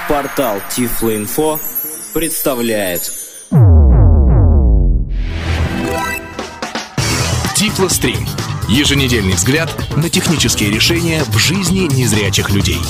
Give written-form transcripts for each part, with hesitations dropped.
Портал Тифлоинфо представляет Тифлострим. Еженедельный взгляд на технические решения в жизни незрячих людей.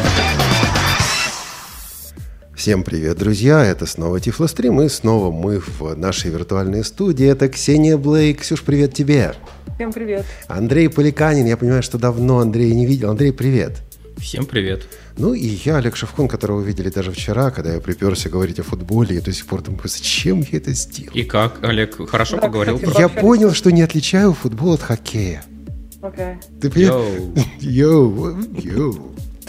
Всем привет, друзья! Это снова Тифлострим, и снова мы в нашей виртуальной студии. Это Ксения Блейк. Ксюш, привет тебе! Всем привет! Андрей Поликанин. Я понимаю, что давно Андрея не видел. Андрей, привет! Всем привет! Ну и я, Олег Шевкун, которого видели даже вчера, когда я приперся говорить о футболе, и до сих пор думаю, зачем я это сделал? И как, Олег, хорошо Да, поговорил? кстати, Я понял, что не отличаю футбол от хоккея. Окей. Ты понимаешь? Йоу.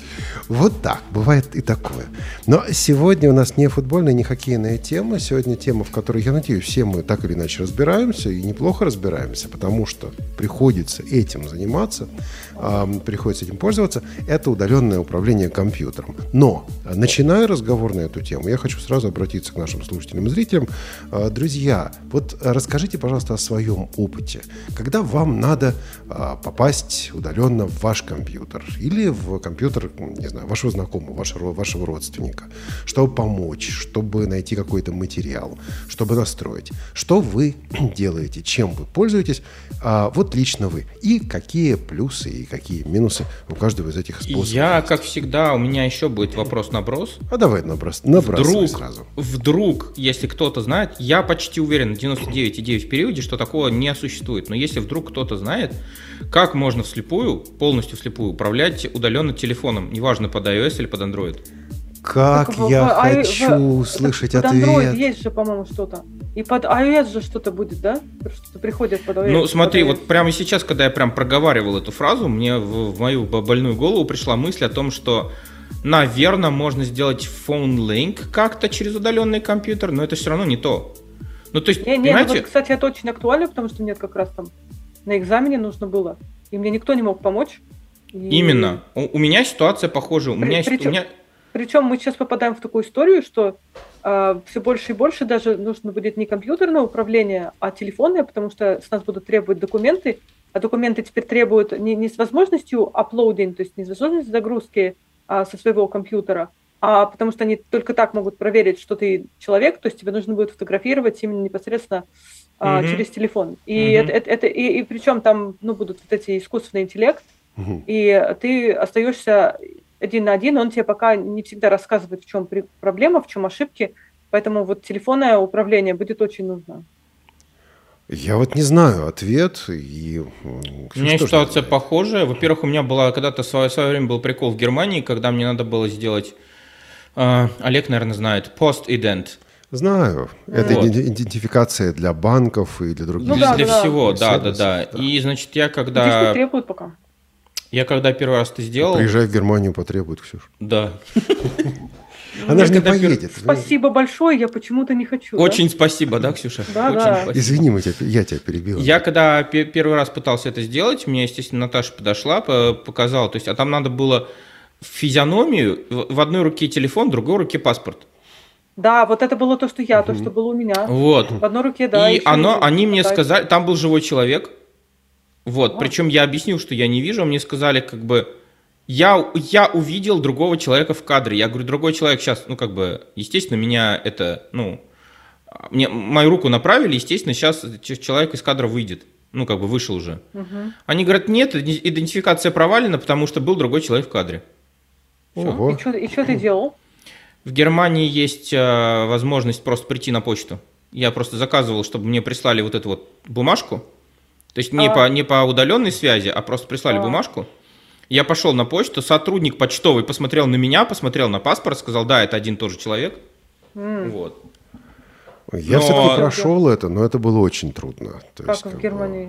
Вот так, бывает и такое. Но сегодня у нас не футбольная, не хоккейная тема. Сегодня тема, в которой, я надеюсь, все мы так или иначе разбираемся, и неплохо разбираемся, потому что приходится этим заниматься, приходится этим пользоваться. Это удаленное управление компьютером. Но, начиная разговор на эту тему, я хочу сразу обратиться к нашим слушателям и зрителям. Друзья, вот расскажите, пожалуйста, о своем опыте. Когда вам надо попасть удаленно в ваш компьютер или в компьютер, не знаю, вашего знакомого, вашего родственника, чтобы помочь, чтобы найти какой-то материал, чтобы настроить. Что вы делаете, чем вы пользуетесь, вот лично вы. И какие плюсы и какие минусы у каждого из этих способов. Я, как всегда, у меня еще будет вопрос-наброс. Давай набрасывай сразу. Вдруг, если кто-то знает, я почти уверен, 99,9 в периоде, что такого не существует. Но если вдруг кто-то знает, как можно полностью вслепую управлять удаленно телефоном, неважно, под iOS или под Android. Как я хочу услышать под ответ. Под Android есть же, по-моему, что-то. И под iOS же что-то будет, да? Что-то приходит под iOS. Ну, смотри, вот прямо сейчас, когда я прям проговаривал эту фразу, мне в мою больную голову пришла мысль о том, что, наверное, можно сделать phone link как-то через удаленный компьютер, но это все равно не то. Ну, то есть, понимаете... Вот, кстати, это очень актуально, потому что мне как раз там на экзамене нужно было, и мне никто не мог помочь. Именно. У меня ситуация похожая. Причем мы сейчас попадаем в такую историю, что все больше и больше даже нужно будет не компьютерное управление, а телефонное, потому что с нас будут требовать документы, а документы теперь требуют не с возможностью uploading, то есть не с возможностью загрузки со своего компьютера, а потому что они только так могут проверить, что ты человек, то есть тебе нужно будет фотографировать именно непосредственно через телефон. И причем там будут вот эти искусственный интеллект, и ты остаешься один на один, он тебе пока не всегда рассказывает, в чем проблема, в чем ошибки, поэтому вот телефонное управление будет очень нужно. Я вот не знаю ответ. У меня ситуация похожая. Во-первых, у меня когда-то в свое время был прикол в Германии, когда мне надо было сделать, Олег, наверное, знает, post-ident. Знаю. Это идентификация для банков и для других. Для всего, да. И, значит, я когда... Здесь не требуют пока. Я когда первый раз это сделал... Приезжай в Германию, потребует, Ксюш. Да. Она же не поедет. Спасибо большое, я почему-то не хочу. Очень спасибо, да, Ксюша? Да. Извини, я тебя перебил. Я когда первый раз пытался это сделать, мне, естественно, Наташа подошла, показала, то есть, а там надо было физиономию, в одной руке телефон, в другой руке паспорт. Да, вот это было то, что было у меня. Вот. В одной руке, да. И они мне сказали, там был живой человек, вот, причем я объяснил, что я не вижу, мне сказали, как бы, я увидел другого человека в кадре, я говорю, другой человек сейчас, естественно, меня это, мне мою руку направили, естественно, сейчас человек из кадра выйдет, вышел уже. Они говорят, нет, идентификация провалена, потому что был другой человек в кадре. Ого. И что ты делал? В Германии есть возможность просто прийти на почту. Я просто заказывал, чтобы мне прислали вот эту вот бумажку. То есть не по удаленной связи, а просто прислали бумажку. Я пошел на почту, сотрудник почтовый посмотрел на меня, посмотрел на паспорт, сказал, да, это один и тот же человек. Вот. Я все-таки прошел это, но это было очень трудно. То как есть, в Германии?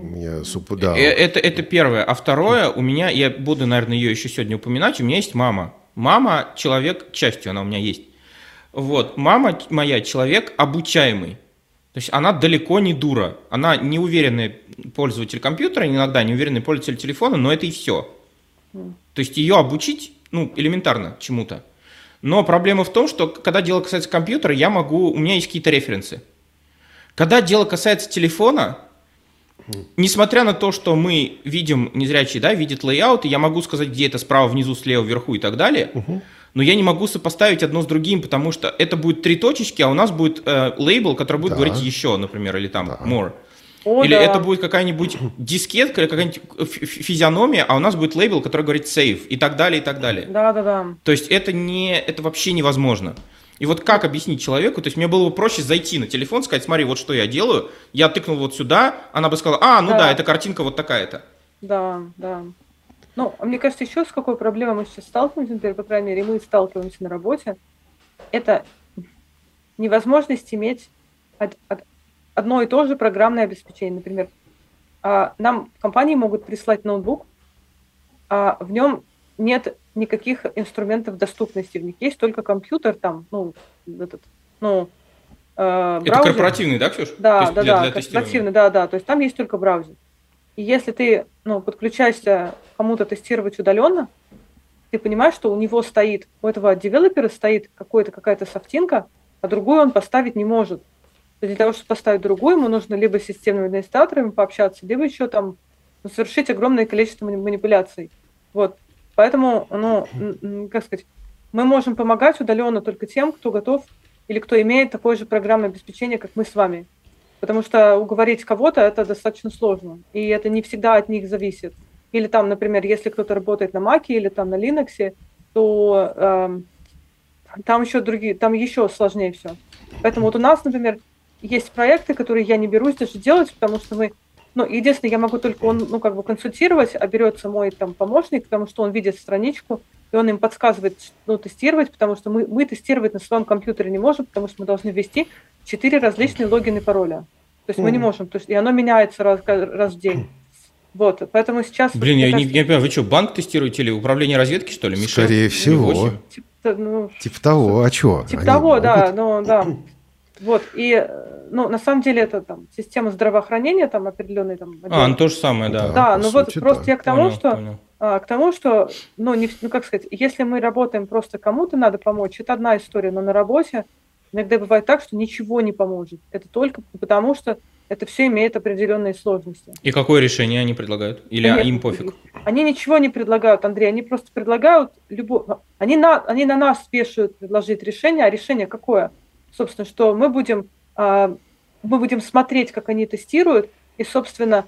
Это первое. А второе, у меня, я буду, наверное, ее еще сегодня упоминать, у меня есть мама. Мама человек, к счастью, она у меня есть. Вот, мама моя человек обучаемый. То есть она далеко не дура. Она неуверенный пользователь компьютера, иногда неуверенный пользователь телефона, но это и все. То есть ее обучить, элементарно чему-то. Но проблема в том, что когда дело касается компьютера, у меня есть какие-то референсы. Когда дело касается телефона, несмотря на то, что мы видим, незрячие, видят лейаут, и я могу сказать, где это справа, внизу, слева, вверху и так далее, но я не могу сопоставить одно с другим, потому что это будет 3 точечки, а у нас будет лейбл, который будет говорить еще, например, или там more. Или это будет какая-нибудь дискетка, или какая-нибудь физиономия, а у нас будет лейбл, который говорит save, и так далее, и так далее. Да. То есть это вообще невозможно. И вот как объяснить человеку, то есть мне было бы проще зайти на телефон, сказать, смотри, вот что я делаю, я тыкнул вот сюда, она бы сказала, эта картинка вот такая-то. Да. Ну, мне кажется, еще с какой проблемой мы сейчас сталкиваемся, например, по крайней мере, мы сталкиваемся на работе, это невозможность иметь одно и то же программное обеспечение. Например, нам компании могут прислать ноутбук, а в нем нет никаких инструментов доступности. В них есть только компьютер, там, браузер. Это корпоративный, да, Ксюш? Да, корпоративный, да. То есть там есть только браузер. И если ты подключаешься кому-то тестировать удаленно, ты понимаешь, что у этого девелопера стоит какая-то софтинка, а другую он поставить не может. Для того, чтобы поставить другую, ему нужно либо с системными администраторами пообщаться, либо еще там совершить огромное количество манипуляций. Вот. Поэтому, мы можем помогать удаленно только тем, кто готов или кто имеет такое же программное обеспечение, как мы с вами. Потому что уговорить кого-то это достаточно сложно, и это не всегда от них зависит. Или там, например, если кто-то работает на Mac или там на Linux, то там еще сложнее все. Поэтому вот у нас, например, есть проекты, которые я не берусь даже делать, потому что единственное, я могу только консультировать, а берется мой там помощник, потому что он видит страничку, и он им подсказывает, тестировать, потому что мы тестировать на своем компьютере не можем, потому что мы должны ввести 4 различные логина и пароля. То есть мы не можем, и оно меняется раз в день. Вот, поэтому сейчас... Блин, я не понимаю, вы что, банк тестируете или управление разведки, что ли, Мишель? Скорее всего. Типа того, а что? Типа того, да. Вот, и, на самом деле, это там система здравоохранения, там определенный там... то же самое, да. Да, просто я к тому, что, если мы работаем просто кому-то надо помочь, это одна история, но на работе иногда бывает так, что ничего не поможет. Это только потому, что это все имеет определенные сложности. И какое решение они предлагают? Или им пофиг? Они ничего не предлагают, Андрей, они просто предлагают Они на нас спешат предложить решение, а решение какое? Собственно, что мы будем смотреть, как они тестируют, и, собственно,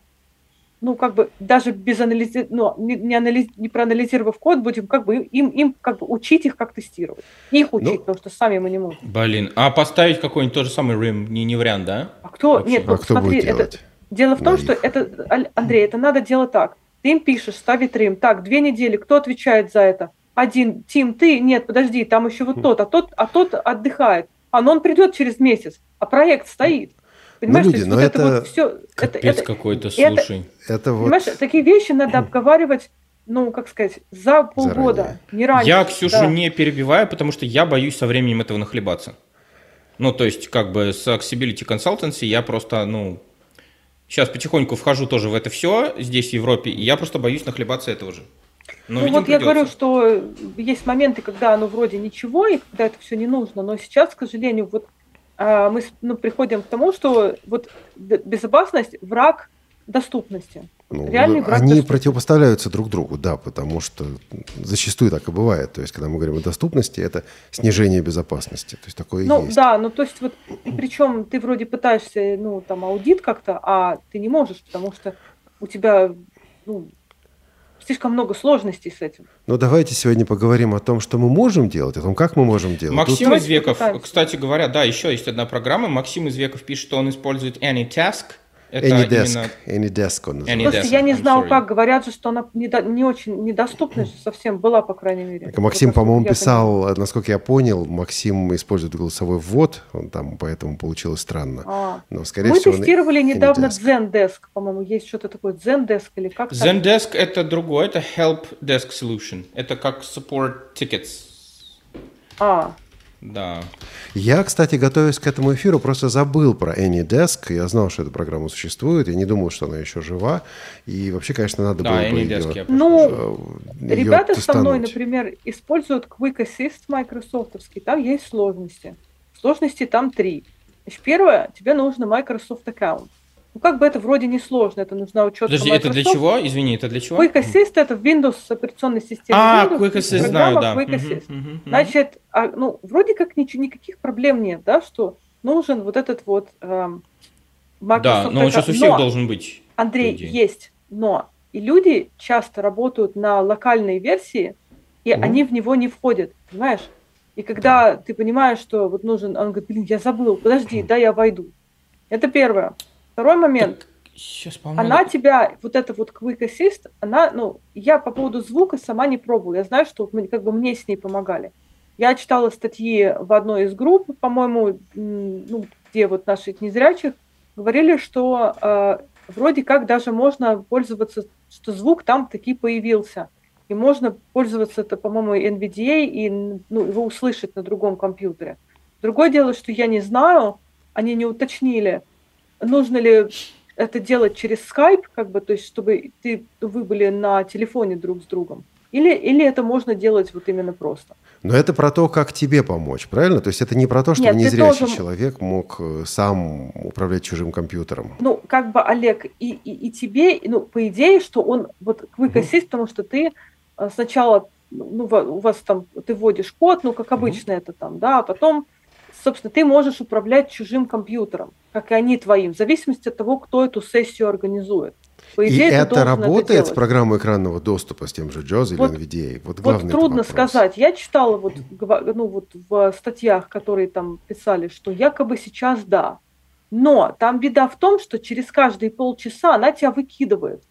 даже без не проанализировав код, будем им учить их, как тестировать. Их учить, потому что сами мы не можем. Блин, а поставить какой-нибудь тот же самый RIM не вариант, да? Кто смотри, будет делать? Дело в том, что Андрей, это надо делать так. Ты им пишешь, ставит RIM. Так, 2 недели, кто отвечает за это? Один, Тим, ты? Нет, подожди, там еще вот тот, а тот отдыхает. Но он придет через месяц, а проект стоит. Понимаешь, люди, это все... Капец какой-то, слушай. Понимаешь, такие вещи надо обговаривать, за полгода, заранее. Не раньше. Я Ксюшу не перебиваю, потому что я боюсь со временем этого нахлебаться. То есть, с Accessibility Consultancy я просто, сейчас потихоньку вхожу тоже в это все, здесь в Европе, и я просто боюсь нахлебаться этого же. Я говорю, что есть моменты, когда вроде ничего, и когда это все не нужно, но сейчас, к сожалению, мы приходим к тому, что безопасность – враг доступности. Реальный враг они доступности. Противопоставляются друг другу, да, потому что зачастую так и бывает. То есть, когда мы говорим о доступности, это снижение безопасности. То есть, такое есть. Да, и причем ты вроде пытаешься, аудит как-то, а ты не можешь, потому что у тебя, слишком много сложностей с этим. Давайте сегодня поговорим о том, что мы можем делать, о том, как мы можем делать. Максим Извеков, кстати говоря, да, еще есть одна программа. Максим Извеков пишет, что он использует AnyTask. AnyDesk он называется. Просто я не знал, как. Говорят же, что она не очень недоступна совсем была, по крайней мере. Максим, по-моему, писал, насколько я понял, Максим использует голосовой ввод, он там, поэтому получилось странно. Но, скорее всего, тестировали недавно Zendesk, по-моему, есть что-то такое, Zendesk или как-то. Zendesk это другое, это Help Desk Solution. Это как support tickets. Да. Я, кстати, готовясь к этому эфиру, просто забыл про AnyDesk. Я знал, что эта программа существует. Я не думал, что она еще жива. И вообще, конечно, надо было бы ее ребята со мной, например, используют Quick Assist майкрософтовский. Там есть сложности. Сложности там 3. Значит, первое, тебе нужно Microsoft аккаунт. Ну, как бы это вроде не сложно, это нужна учетка Подожди, Microsoft. это для чего? Извини, это для чего? Quick Assist — это в Windows операционной системе. Windows, Quick Assist, программа знаю, да. Quick Assist. Значит, вроде как никаких проблем нет, да, что нужен вот этот вот Microsoft. Да, но он сейчас у всех должен быть. Андрей, есть, но и люди часто работают на локальной версии, и они в него не входят, понимаешь? И когда ты понимаешь, что вот нужен, он говорит, блин, я забыл, подожди, да, я войду. Это первое. Второй момент. Сейчас, она тебя, вот это вот Quick Assist, она, я по поводу звука сама не пробовала. Я знаю, что как бы мне с ней помогали. Я читала статьи в одной из групп, по-моему, где вот наших незрячих, говорили, что вроде как даже можно пользоваться, что звук там таки появился. И можно пользоваться, это, по-моему, NVDA, и его услышать на другом компьютере. Другое дело, что я не знаю, они не уточнили, нужно ли это делать через Skype, как бы, то есть чтобы вы были на телефоне друг с другом, или это можно делать вот именно просто. Но это про то, как тебе помочь, правильно? То есть это не про то, чтобы незрячий человек мог сам управлять чужим компьютером. Как бы, Олег, и тебе, по идее, что он вот Quick Assist, потому что ты сначала, у вас там, ты вводишь код, как обычно это там, да, а потом, собственно, ты можешь управлять чужим компьютером, как и они твоим, в зависимости от того, кто эту сессию организует. По идее, и это работает с программой экранного доступа, с тем же JAWS или NVDA? Вот трудно сказать. Я читала в статьях, которые там писали, что якобы сейчас да. Но там беда в том, что через каждые полчаса она тебя выкидывает.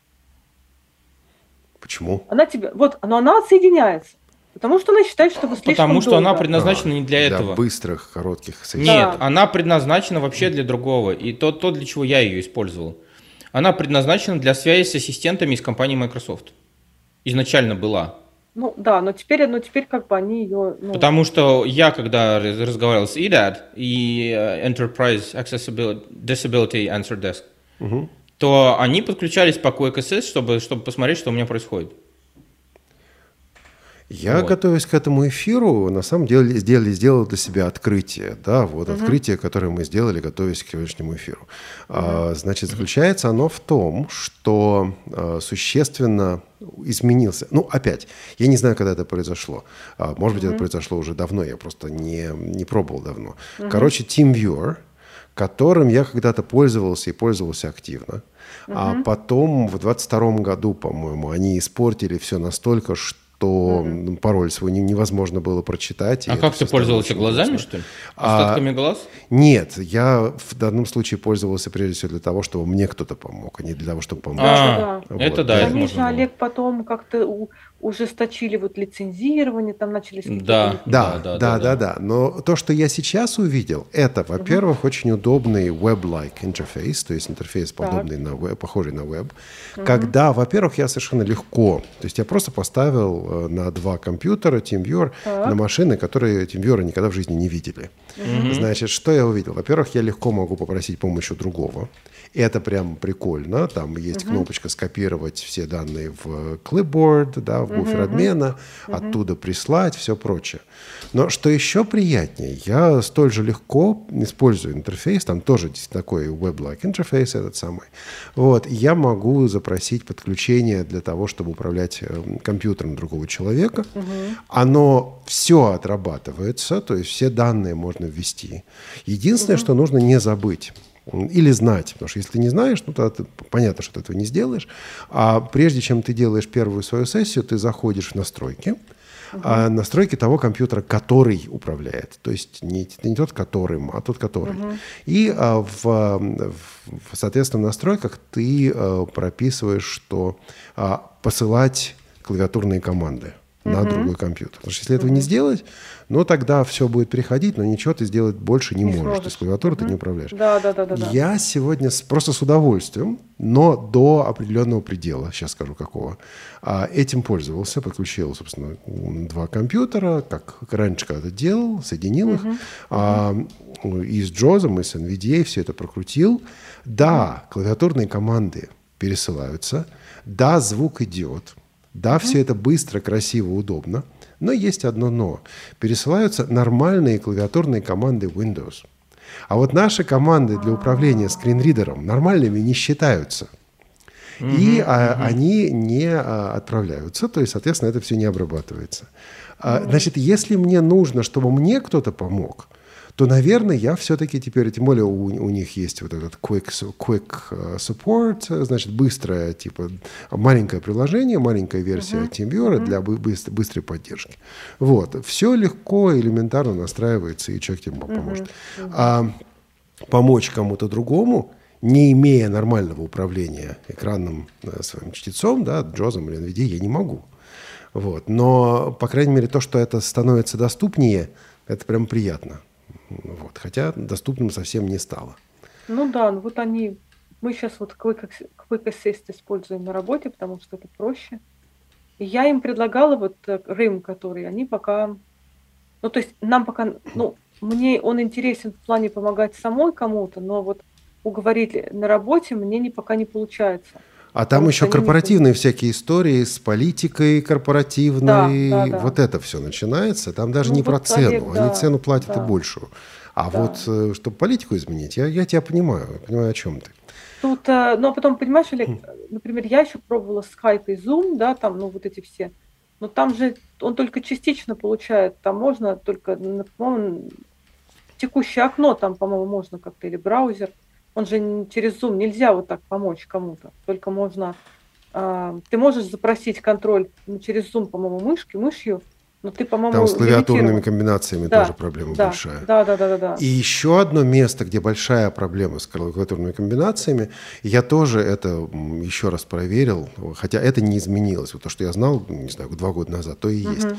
Почему? Она отсоединяется. Потому что она считает, что вы слишком Потому что долго. она предназначена не для этого. Для быстрых, коротких соединений. Нет, она предназначена вообще для другого. И то, для чего я ее использовал. Она предназначена для связи с ассистентами из компании Microsoft. Изначально была. Но теперь как бы они ее... Потому что я, когда разговаривал с EDAD и Enterprise Disability Answer Desk, то они подключались по Quick Assist, чтобы посмотреть, что у меня происходит. Я, готовясь к этому эфиру, на самом деле сделал для себя открытие. Да, открытие, которое мы сделали, готовясь к сегодняшнему эфиру. Значит, заключается оно в том, что существенно изменился. Опять, я не знаю, когда это произошло. Может быть, это произошло уже давно, я просто не пробовал давно. Короче, TeamViewer, которым я когда-то пользовался и пользовался активно. А потом в 22 году, по-моему, они испортили все настолько, что пароль свой невозможно было прочитать. А как ты пользовался глазами, что ли? Остатками глаз? Нет, я в данном случае пользовался прежде всего для того, чтобы мне кто-то помог, а не для того, чтобы помочь. Это да. Они же, Олег, потом как-то ужесточили лицензирование, там начались... Да. Но то, что я сейчас увидел, это, во-первых, очень удобный web-like интерфейс, то есть интерфейс, похожий на веб, когда, во-первых, я совершенно легко, то есть я просто поставил на 2 компьютера TeamViewer на машины, которые TeamViewer никогда в жизни не видели. Значит, что я увидел? Во-первых, я легко могу попросить помощи у другого. И это прям прикольно. Там есть кнопочка «Скопировать все данные в clipboard», да, в буфер обмена, оттуда прислать, все прочее. Но что еще приятнее, я столь же легко использую интерфейс, там тоже такой web-like интерфейс этот самый. Я могу запросить подключение для того, чтобы управлять компьютером другого человека. Оно все отрабатывается, то есть все данные можно ввести. Единственное, что нужно не забыть. Или знать, потому что если ты не знаешь, то понятно, что ты этого не сделаешь. А прежде чем ты делаешь первую свою сессию, ты заходишь в настройки, настройки того компьютера, который управляет. То есть не тот, которым, а тот, который. И соответственно, в настройках ты прописываешь, что посылать клавиатурные команды на другой компьютер. Потому что если этого не сделать, тогда все будет приходить, но ничего ты сделать больше не можешь. Ты с клавиатурой ты не управляешь. Да. Я сегодня просто с удовольствием, но до определенного предела, сейчас скажу какого, этим пользовался, подключил, собственно, 2 компьютера, как раньше когда-то делал, соединил их, и с JAWS, и с NVDA все это прокрутил. Да, клавиатурные команды пересылаются, да, звук идет, да, все это быстро, красиво, удобно, но есть одно но. Пересылаются нормальные клавиатурные команды Windows. А вот наши команды для управления скринридером нормальными не считаются. И они не отправляются, то есть, соответственно, это все не обрабатывается. Значит, если мне нужно, чтобы мне кто-то помог, то, наверное, я все-таки теперь, тем более у них есть вот этот quick support, значит, быстрое, типа, маленькое приложение, маленькая версия TeamViewer для быстрой поддержки. Вот. Все легко, элементарно настраивается, и человек тебе поможет. А помочь кому-то другому, не имея нормального управления экранным своим чтецом, да, JAWS или NVIDIA, я не могу. Вот. Но, по крайней мере, то, что это становится доступнее, это прям приятно. Вот. Хотя доступным совсем не стало. Ну да, вот мы сейчас вот Quick Assist используем на работе, потому что это проще. И я им предлагала вот RIM, который они пока... Ну, то есть нам пока... Ну, мне он интересен в плане помогать самой кому-то, но вот уговорить на работе мне пока не получается. А там еще корпоративные всякие истории с политикой корпоративной. Да. Вот это все начинается. Там даже не про цену. Они цену платят и большую. А вот, чтобы политику изменить, я тебя понимаю. Понимаю, о чем ты. Тут, ну, а потом, понимаешь, Олег, например, я еще пробовала Skype и Zoom, да, там, ну, вот эти все. Но там же он только частично получает. Там можно только, по-моему, текущее окно, там, по-моему, можно как-то, или браузер. Он же через Zoom нельзя вот так помочь кому-то. Только можно... ты можешь запросить контроль через Zoom, по-моему, мышью, но ты, по-моему, там с клавиатурными комбинациями тоже проблема большая. Да. И еще одно место, где большая проблема с клавиатурными комбинациями, я тоже это еще раз проверил, хотя это не изменилось. Вот то, что я знал, не знаю, 2 года назад, то и есть.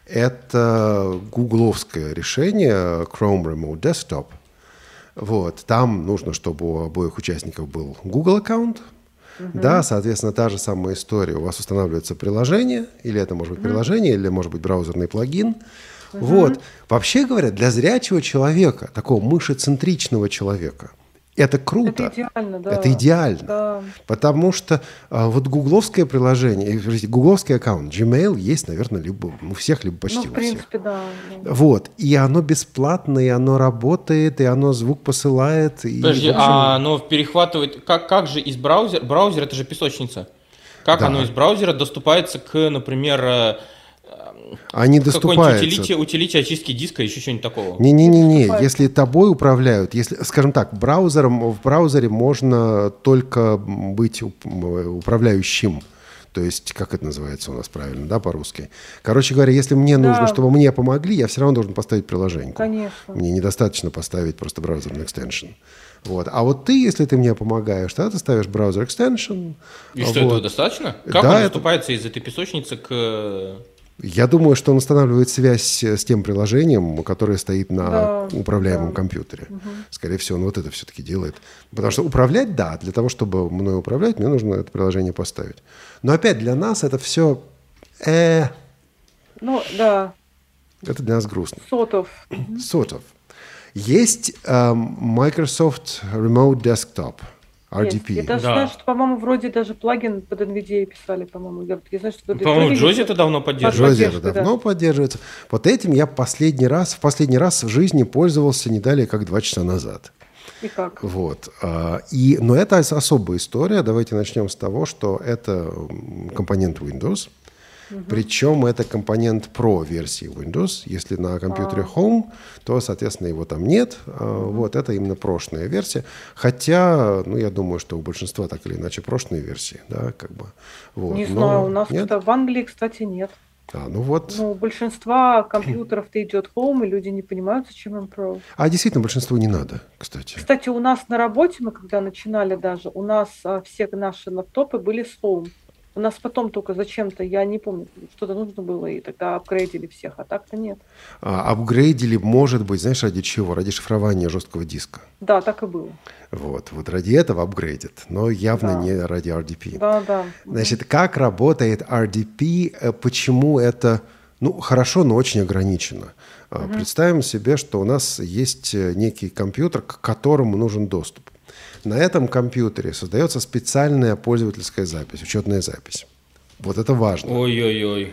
Это гугловское решение Chrome Remote Desktop. Вот, там нужно, чтобы у обоих участников был Google аккаунт. Да, соответственно, та же самая история. У вас устанавливается приложение, или это может быть приложение, или может быть браузерный плагин. Вот. Вообще говоря, для зрячего человека, такого мышецентричного человека, это круто. Это идеально, да. Это идеально. Да. Потому что вот гугловское приложение, гугловский аккаунт, Gmail есть, наверное, либо у всех, либо почти у всех. В принципе, да. Вот. И оно бесплатное, и оно работает, и оно звук посылает. Подожди, а оно перехватывает... Как же из браузера... Браузер — это же песочница. Как оно из браузера доступается к, например... Они доступаются. Какой-нибудь утилити очистки диска, еще что-нибудь такого. Не. Если тобой управляют, если, скажем так, в браузере можно только быть управляющим. То есть, как это называется у нас правильно, да, по-русски? Короче говоря, если мне нужно, чтобы мне помогли, я все равно должен поставить приложение. Конечно. Мне недостаточно поставить просто браузерный экстеншн. Вот. А вот ты, если ты мне помогаешь, тогда ты ставишь браузер экстеншн. И что, этого достаточно? Как он доступается из этой песочницы к... Я думаю, что он устанавливает связь с тем приложением, которое стоит на управляемом компьютере. Скорее всего, он вот это все-таки делает. Потому что управлять, да, для того, чтобы мной управлять, мне нужно это приложение поставить. Но опять для нас это все... Ну, да. Это для нас грустно. Sort of. Есть Microsoft Remote Desktop. RDP. Я даже знаю, что, по-моему, вроде даже плагин под NVIDIA писали, по-моему. Я знаю, что по-моему, JAWS это давно поддерживается. JAWS это давно поддерживается. Вот этим я в последний раз в жизни пользовался не далее, как 2 часа назад. И как? Вот. Но это особая история. Давайте начнем с того, что это компонент Windows. Причем это компонент Pro версии Windows. Если на компьютере Home, то, соответственно, его там нет. Вот, это именно прошная версия. Хотя, я думаю, что у большинства так или иначе прошные версии. Да, как бы. Вот. Не знаю, у нас в Англии, кстати, нет. У большинства компьютеров-то идет Home, и люди не понимают, зачем им Pro. А действительно, большинству не надо, кстати. Кстати, у нас на работе, мы когда начинали даже, у нас все наши лаптопы были с Home. У нас потом только зачем-то, я не помню, что-то нужно было, и тогда апгрейдили всех, а так-то нет. Апгрейдили, может быть, знаешь, ради чего? Ради шифрования жесткого диска. Да, так и было. Вот ради этого апгрейдят, но явно не ради RDP. Да. Значит, как работает RDP, почему это, хорошо, но очень ограничено. Представим себе, что у нас есть некий компьютер, к которому нужен доступ. На этом компьютере создается специальная пользовательская запись, учетная запись. Вот это важно. Ой-ой-ой.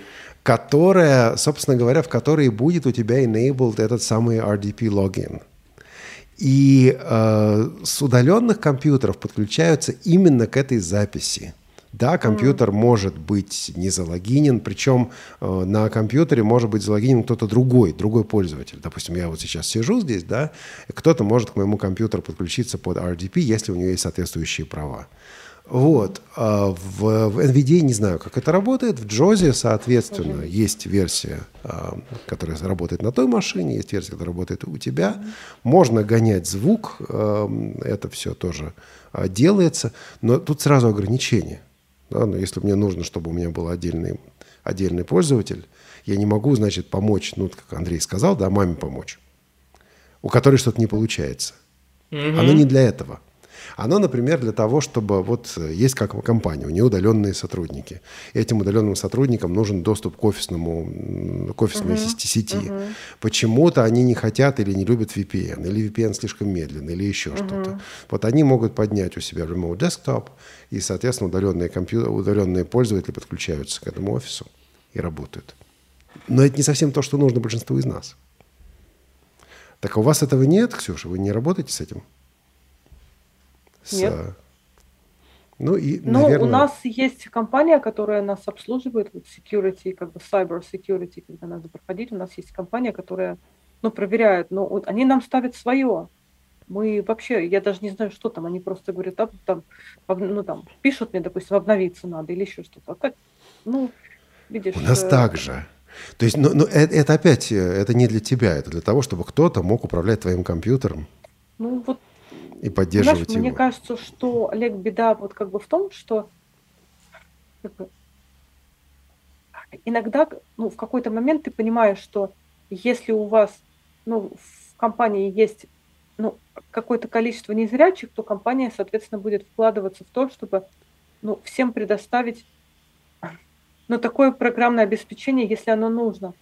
Которая, собственно говоря, в которой будет у тебя enabled этот самый RDP логин. И с удаленных компьютеров подключаются именно к этой записи. Да, компьютер может быть не залогинен, причем на компьютере может быть залогинен кто-то другой пользователь. Допустим, я вот сейчас сижу здесь, да, кто-то может к моему компьютеру подключиться под RDP, если у него есть соответствующие права. Вот. В NVDA не знаю, как это работает. В JAWS, соответственно, есть версия, которая работает на той машине, есть версия, которая работает у тебя. Можно гонять звук, это все тоже делается, но тут сразу ограничения. Да, но если мне нужно, чтобы у меня был отдельный пользователь, я не могу, значит, помочь, ну, как Андрей сказал, да, маме помочь, у которой что-то не получается. Оно не для этого. Оно, например, для того, чтобы вот есть как компания, у нее удаленные сотрудники. Этим удаленным сотрудникам нужен доступ к офисной сети. Почему-то они не хотят или не любят VPN, или VPN слишком медленный, или еще что-то. Вот они могут поднять у себя remote desktop, и, соответственно, удаленные пользователи подключаются к этому офису и работают. Но это не совсем то, что нужно большинству из нас. Так а у вас этого нет, Ксюша? Вы не работаете с этим? Нет. Ну, и, Ну, наверное... у нас есть компания, которая нас обслуживает, вот security, как бы cyber security, когда надо проходить. У нас есть компания, которая, ну, проверяет, но вот они нам ставят свое. Мы вообще, я даже не знаю, что там, они просто говорят, там пишут мне, допустим, обновиться надо или еще что-то. А так, ну, видишь... У нас так же. То есть, это опять, это не для тебя, это для того, чтобы кто-то мог управлять твоим компьютером. Ну, вот, и поддерживать его. Мне кажется, что, Олег, беда вот как бы в том, что как бы, иногда, ну, в какой-то момент ты понимаешь, что если у вас, ну, в компании есть, ну, какое-то количество незрячих, то компания, соответственно, будет вкладываться в то, чтобы, ну, всем предоставить, ну, такое программное обеспечение, если оно нужно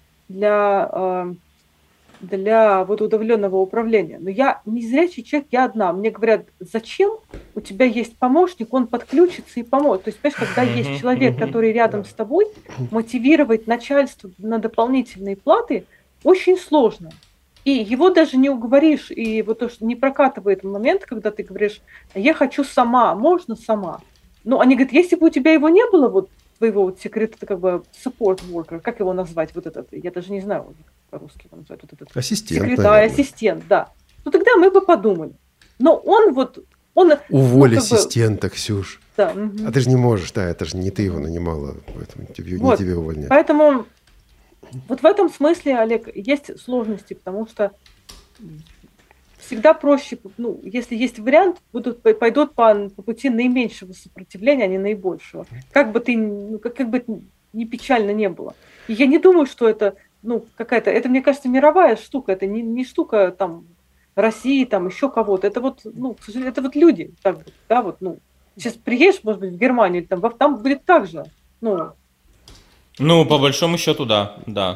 для вот удаленного управления. Но я незрячий человек, я одна. Мне говорят, зачем? У тебя есть помощник, он подключится и поможет. То есть, понимаешь, когда есть человек, который рядом с тобой, мотивировать начальство на дополнительные платы очень сложно. И его даже не уговоришь, и вот то, что не прокатывает момент, когда ты говоришь, я хочу сама, можно сама. Но они говорят, если бы у тебя его не было, вот твоего вот секрета, как бы support worker, как его назвать, вот этот, я даже не знаю, по-русски его называют, вот этот. Ассистент, секретарь, ассистент, да. Ну тогда мы бы подумали. Но он уволь ассистента, Ксюш. Да. А ты же не можешь, да, это же не ты его нанимала, поэтому не тебе увольнять. Поэтому вот в этом смысле, Олег, есть сложности, потому что всегда проще, ну, если есть вариант, пойдут по пути наименьшего сопротивления, а не наибольшего. Как бы ты, ну, как бы ни печально не было. И я не думаю, что это, ну, какая-то, это, мне кажется, мировая штука, это не штука там России, там еще кого-то. Это вот, ну, к сожалению, это вот люди, так, да, вот, ну, сейчас приедешь, может быть, в Германию, или там будет так же, ну. Ну, по большому счету, да.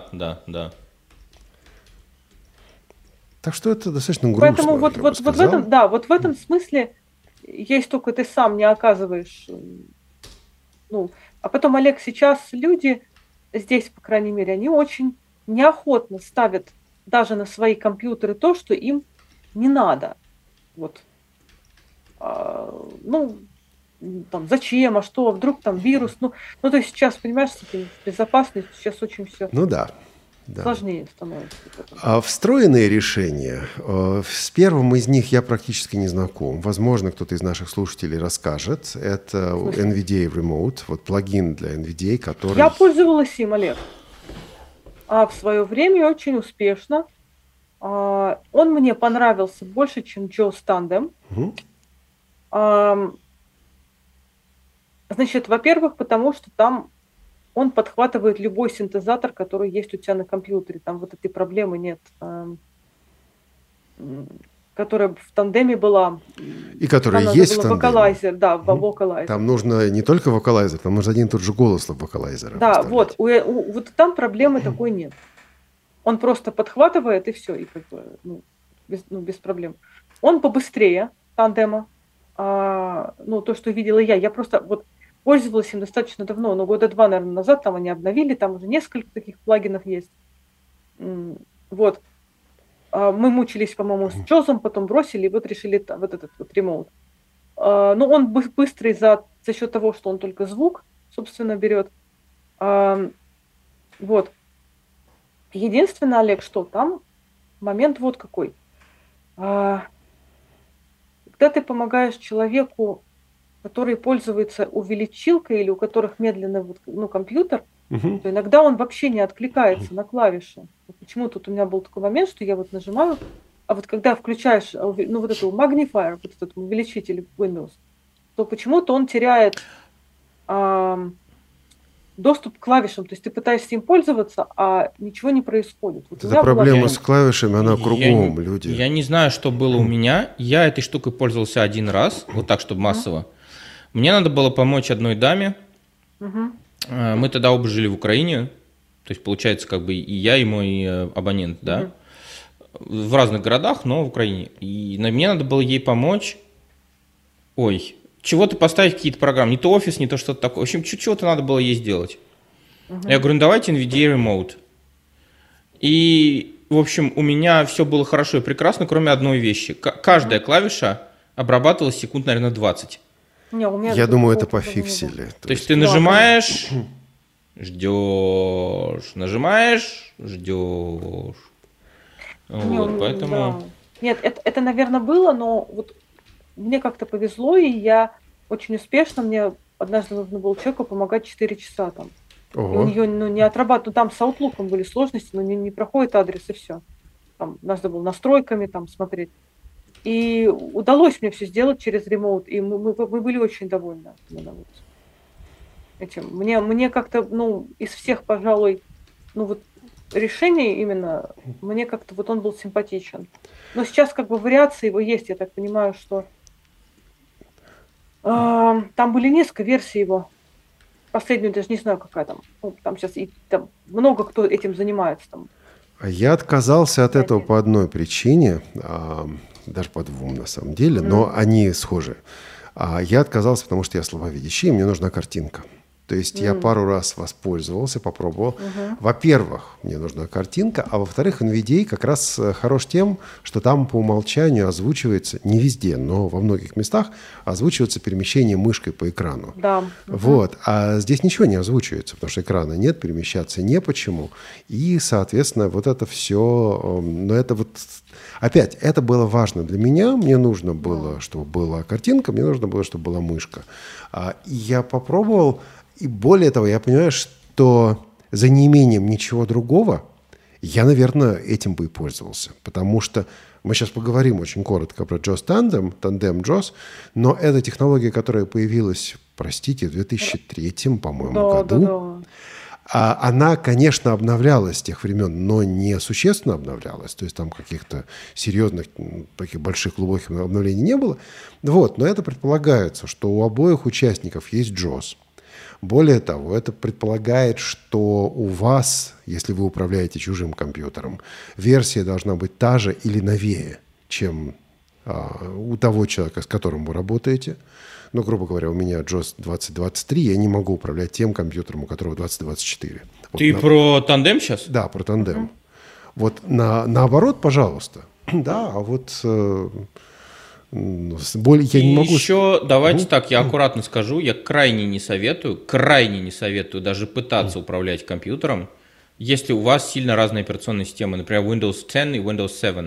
Так что это достаточно грустно. Поэтому вот в этом, да, вот в этом смысле, есть только ты сам не оказываешь, ну, а потом, Олег, сейчас люди здесь, по крайней мере, они очень неохотно ставят даже на свои компьютеры то, что им не надо. Вот. Ну, там, зачем, а что, вдруг там вирус, ну, то есть сейчас, понимаешь, с этим безопасностью сейчас очень все. Ну да. Сложнее становится. А встроенные решения, с первым из них я практически не знаком. Возможно, кто-то из наших слушателей расскажет. Это NVDA Remote, вот плагин для NVDA, который... Я пользовалась им, Олег. В свое время очень успешно. Он мне понравился больше, чем JAWS Tandem. Значит, во-первых, потому что там он подхватывает любой синтезатор, который есть у тебя на компьютере. Там вот этой проблемы нет, которая в тандеме была. И которая есть в тандеме. Вокалайзер, да, вокалайзер. Там нужно не только вокалайзер, там нужно один и тот же голос вокалайзера. Да, вот там проблемы такой нет. Он просто подхватывает и все, и как бы, без проблем. Он побыстрее тандема. То, что видела я просто вот пользовалась им достаточно давно, но года 2, наверное, назад, там они обновили, там уже несколько таких плагинов есть. Вот. Мы мучились, по-моему, с Джозом, потом бросили, и вот решили вот этот вот ремоут. Ну, он быстрый за счет того, что он только звук, собственно, берет. Вот. Единственное, Олег, что там момент вот какой. Когда ты помогаешь человеку, который пользуется увеличилкой или у которых медленный компьютер, то иногда он вообще не откликается на клавиши. Почему тут у меня был такой момент, что я вот нажимаю, а вот когда включаешь вот эту magnifier, вот этот увеличитель Windows, то почему-то он теряет доступ к клавишам. То есть ты пытаешься им пользоваться, а ничего не происходит. Вот это проблема с клавишами, она кругом, люди. Я не знаю, что было у меня. Я этой штукой пользовался один раз, вот так, чтобы массово. Мне надо было помочь одной даме. Мы тогда оба жили в Украине. То есть, получается, как бы и я, и мой абонент, да. В разных городах, но в Украине. И мне надо было ей помочь. Чего-то поставить, какие-то программы. Не то офис, не то что-то такое. В общем, чего-то надо было ей сделать. Я говорю, ну давайте NVIDIA Remote. И, в общем, у меня все было хорошо и прекрасно, кроме одной вещи. Каждая клавиша обрабатывалась секунд, наверное, 20. Я думаю, это пофиксили. То есть ты нажимаешь, ждешь, нажимаешь, ждешь. Вот, поэтому... Да. Нет, это, наверное, было, но вот мне как-то повезло, и я очень успешно, мне однажды нужно было человеку помогать 4 часа там. И у нее не отрабатывает, там с Outlook были сложности, но не проходит адрес, и все. Там надо было настройками там смотреть. И удалось мне все сделать через ремоут, и мы были очень довольны этим. Мне как-то, из всех, пожалуй, решений именно, мне как-то он был симпатичен. Но сейчас как бы вариации его есть, я так понимаю, что там были несколько версий его. Последнюю даже не знаю, какая там. Там сейчас там много кто этим занимается. Там. Я отказался от этого по одной причине, даже по двум на самом деле, но они схожи. Я отказался, потому что я слабовидящий, и мне нужна картинка. То есть я пару раз воспользовался, попробовал. Во-первых, мне нужна картинка, а во-вторых, NVIDIA как раз хорош тем, что там по умолчанию озвучивается, не везде, но во многих местах озвучивается перемещение мышкой по экрану. Да. Вот. А здесь ничего не озвучивается, потому что экрана нет, перемещаться не почему. И, соответственно, вот это все... Но это вот... Опять, это было важно для меня. Мне нужно было, чтобы была картинка, мне нужно было, чтобы была мышка. И я попробовал... И более того, я понимаю, что за неимением ничего другого я, наверное, этим бы и пользовался. Потому что мы сейчас поговорим очень коротко про JOS Tandem, Tandem JOS, но это технология, которая появилась, простите, в 2003, по-моему, году. Да. Она, конечно, обновлялась с тех времен, но не существенно обновлялась. То есть там каких-то серьезных, таких больших, глубоких обновлений не было. Вот. Но это предполагается, что у обоих участников есть JOS. Более того, это предполагает, что у вас, если вы управляете чужим компьютером, версия должна быть та же или новее, чем у того человека, с которым вы работаете. Ну, грубо говоря, у меня JOS 2023, я не могу управлять тем компьютером, у которого 2024. Ты про тандем сейчас? Да, про тандем. Вот наоборот, пожалуйста. Да, а вот... Я не могу... Еще давайте так, я аккуратно скажу, я крайне не советую даже пытаться управлять компьютером, если у вас сильно разные операционные системы, например, Windows 10 и Windows 7.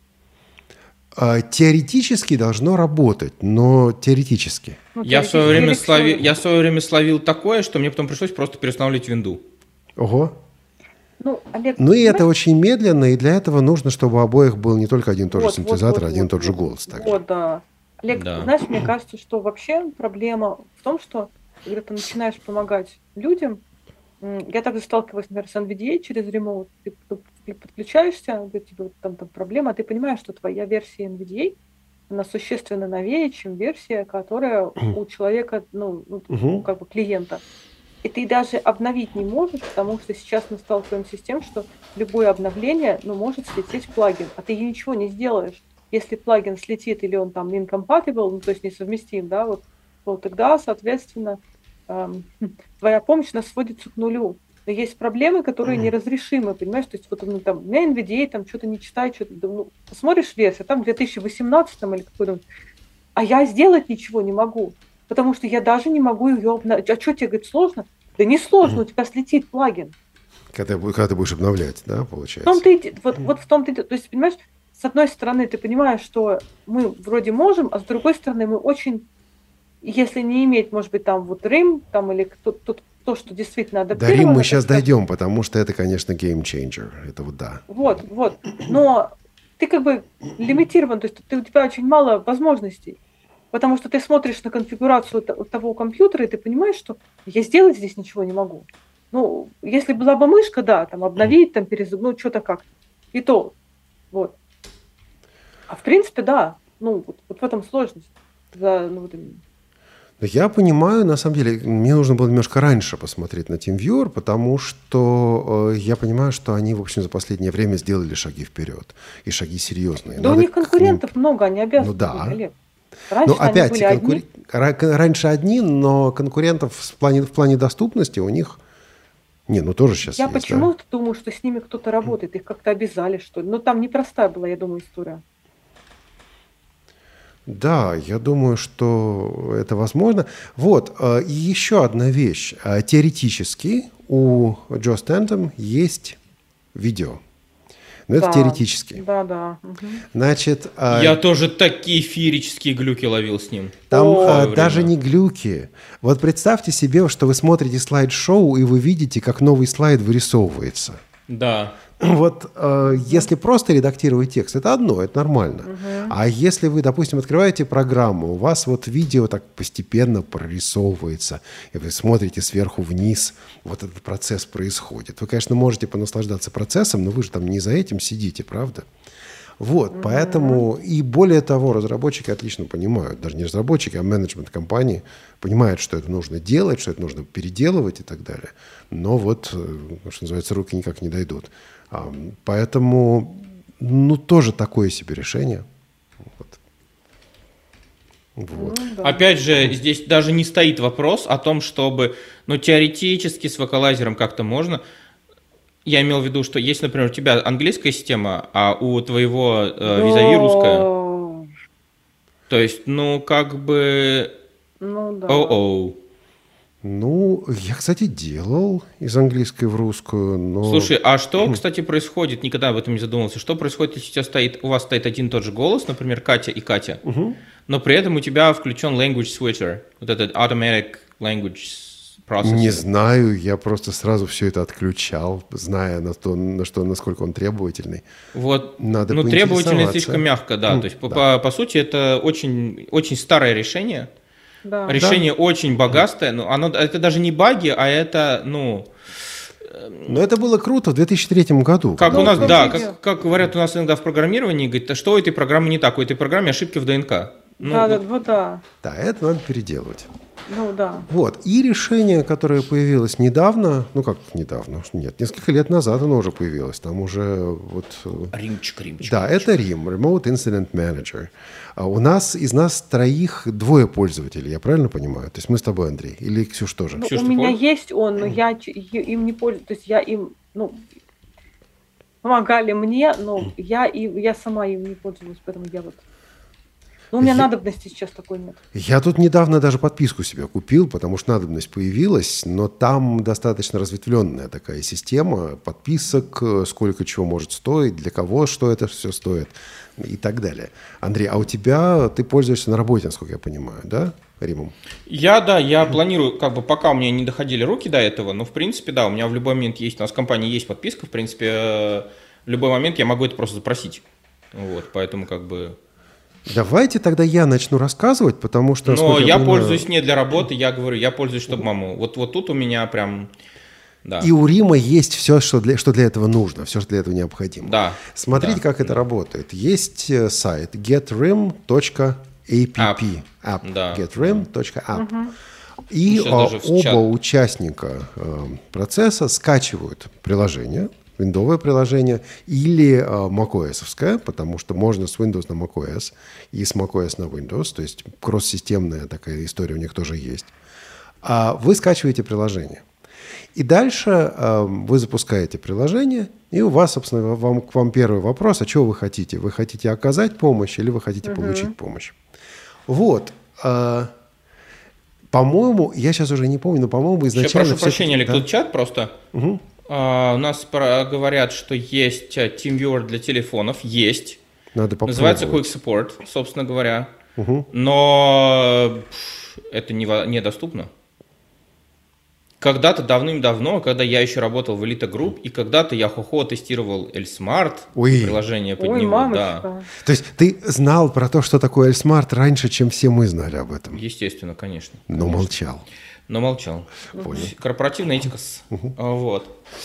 Теоретически должно работать, но теоретически. Я в свое время словил такое, что мне потом пришлось просто переустанавливать винду. Ого. Олег, и это очень медленно, и для этого нужно, чтобы у обоих был не только один и тот же синтезатор, один и тот же голос. Вот, да. Олег, знаешь, мне кажется, что вообще проблема в том, что когда ты начинаешь помогать людям, я также сталкивалась, например, с NVDA через ремоут, ты подключаешься, у тебя там проблема, а ты понимаешь, что твоя версия NVDA, она существенно новее, чем версия, которая у человека, как бы клиента. И ты даже обновить не можешь, потому что сейчас мы сталкиваемся с тем, что любое обновление, может слететь плагин, а ты ничего не сделаешь. Если плагин слетит или он там incompatible, то есть несовместим, да, то тогда, соответственно, твоя помощь нас сводится к нулю. Но есть проблемы, которые неразрешимы, понимаешь? То есть вот у меня NVDA, там что-то не читает, что-то, посмотришь версию, там 2018 или какой-то, а я сделать ничего не могу, потому что я даже не могу ее обновить. А что тебе, говорит, сложно? Да не сложно, у тебя слетит плагин. Когда ты будешь обновлять, да, получается? Вот в том-то, то есть, понимаешь, с одной стороны, ты понимаешь, что мы вроде можем, а с другой стороны, мы очень, если не иметь, может быть, там вот RIM, там или то, что действительно адаптировано. До RIM мы сейчас дойдем, потому что это, конечно, game changer. Это вот да. Вот. Но ты как бы лимитирован, то есть у тебя очень мало возможностей. Потому что ты смотришь на конфигурацию того компьютера, и ты понимаешь, что я сделать здесь ничего не могу. Ну, если была бы мышка, да, там обновить, там что-то как-то. И то. Вот. А в принципе, да. Ну, вот в этом сложность. Я понимаю, на самом деле, мне нужно было немножко раньше посмотреть на TeamViewer, потому что я понимаю, что они, в общем, за последнее время сделали шаги вперед. И шаги серьезные. Да, у них конкурентов много, они обязаны быть, Олег. Раньше опять, они были одни. Раньше одни, но конкурентов в плане доступности у них... тоже сейчас я есть. Почему-то думаю, что с ними кто-то работает, их как-то обязали, что ли. Но там непростая была, я думаю, история. Да, я думаю, что это возможно. Вот, и еще одна вещь. Теоретически у Джо Стэнтом есть видео. Но это теоретически. Да. Угу. Значит, я тоже такие феерические глюки ловил с ним. Там даже не глюки. Вот представьте себе, что вы смотрите слайд-шоу, и вы видите, как новый слайд вырисовывается. Да. Вот если просто редактировать текст, это одно, это нормально. А если вы, допустим, открываете программу, у вас вот видео так постепенно прорисовывается, и вы смотрите сверху вниз, вот этот процесс происходит. Вы, конечно, можете понаслаждаться процессом, но вы же там не за этим сидите, правда? Вот, поэтому, и более того, разработчики отлично понимают, даже не разработчики, а менеджмент компании понимают, что это нужно делать, что это нужно переделывать и так далее. Но вот, что называется, руки никак не дойдут. Поэтому, тоже такое себе решение. Вот. Да. Опять же, здесь даже не стоит вопрос о том, чтобы, теоретически с вокалайзером как-то можно. Я имел в виду, что если, например, у тебя английская система, а у твоего визави русская, то есть, я, кстати, делал из английской в русскую, но... Слушай, а что, кстати, происходит, никогда об этом не задумывался, что происходит, если у вас стоит один и тот же голос, например, Катя и Катя, но при этом у тебя включен language switcher, вот этот automatic language processor? Не знаю, я просто сразу все это отключал, зная насколько он требовательный. Вот, надо требовательный слишком мягко, да, то есть, по сути, это очень, очень старое решение. Да. Решение очень богатое, но это даже не баги, а это, Но это было круто в 2003 году. Как у нас, как говорят у нас иногда в программировании, говорят, что у этой программы не так, у этой программы ошибки в ДНК. Да, это надо переделывать. Да. Вот. И решение, которое появилось недавно, несколько лет назад оно уже появилось. Там уже Римчик. Да, это RIM, Remote Incident Manager. У нас, из нас троих, 2 пользователей, я правильно понимаю? То есть мы с тобой, Андрей, или Ксюш тоже? У меня есть он, но я им не пользуюсь. То есть я им, помогали мне, но я сама им не пользуюсь, поэтому я у меня надобности сейчас такой нет. Я тут недавно даже подписку себе купил, потому что надобность появилась, но там достаточно разветвленная такая система подписок, сколько чего может стоить, для кого что это все стоит и так далее. Андрей, а у тебя, ты пользуешься на работе, насколько я понимаю, да, Римом? Я планирую, пока у меня не доходили руки до этого, но в принципе, да, у меня в любой момент есть, у нас в компании есть подписка, в принципе, в любой момент я могу это просто запросить. Вот, поэтому Давайте тогда я начну рассказывать, потому что... Но я пользуюсь не для работы, я говорю, я пользуюсь, чтобы маму. Вот тут у меня прям... Да. И у Рима есть все, что для этого нужно, все, что для этого необходимо. Да. Смотрите, как это работает. Есть сайт getrim.app. getrim.app. И оба участника процесса скачивают приложение, виндовое приложение или macOS-овское, потому что можно с Windows на macOS и с macOS на Windows, то есть кросс-системная такая история у них тоже есть. Вы скачиваете приложение. И дальше вы запускаете приложение, и у вас, собственно, к вам первый вопрос, а чего вы хотите? Вы хотите оказать помощь или вы хотите получить помощь? Вот. По-моему, я сейчас уже не помню, но, по-моему, изначально... Прошу прощения, Олег, тут чат просто. У нас говорят, что есть TeamViewer для телефонов. Есть. Надо попробовать. Называется Quick Support, собственно говоря. Но это недоступно. Когда-то давным-давно, когда я еще работал в Elite Group, и когда-то я тестировал L-Smart, приложение под него. Мамочка. Да. То есть ты знал про то, что такое L-Smart раньше, чем все мы знали об этом? Естественно, конечно. Но молчал. Корпоративная этика. Вот.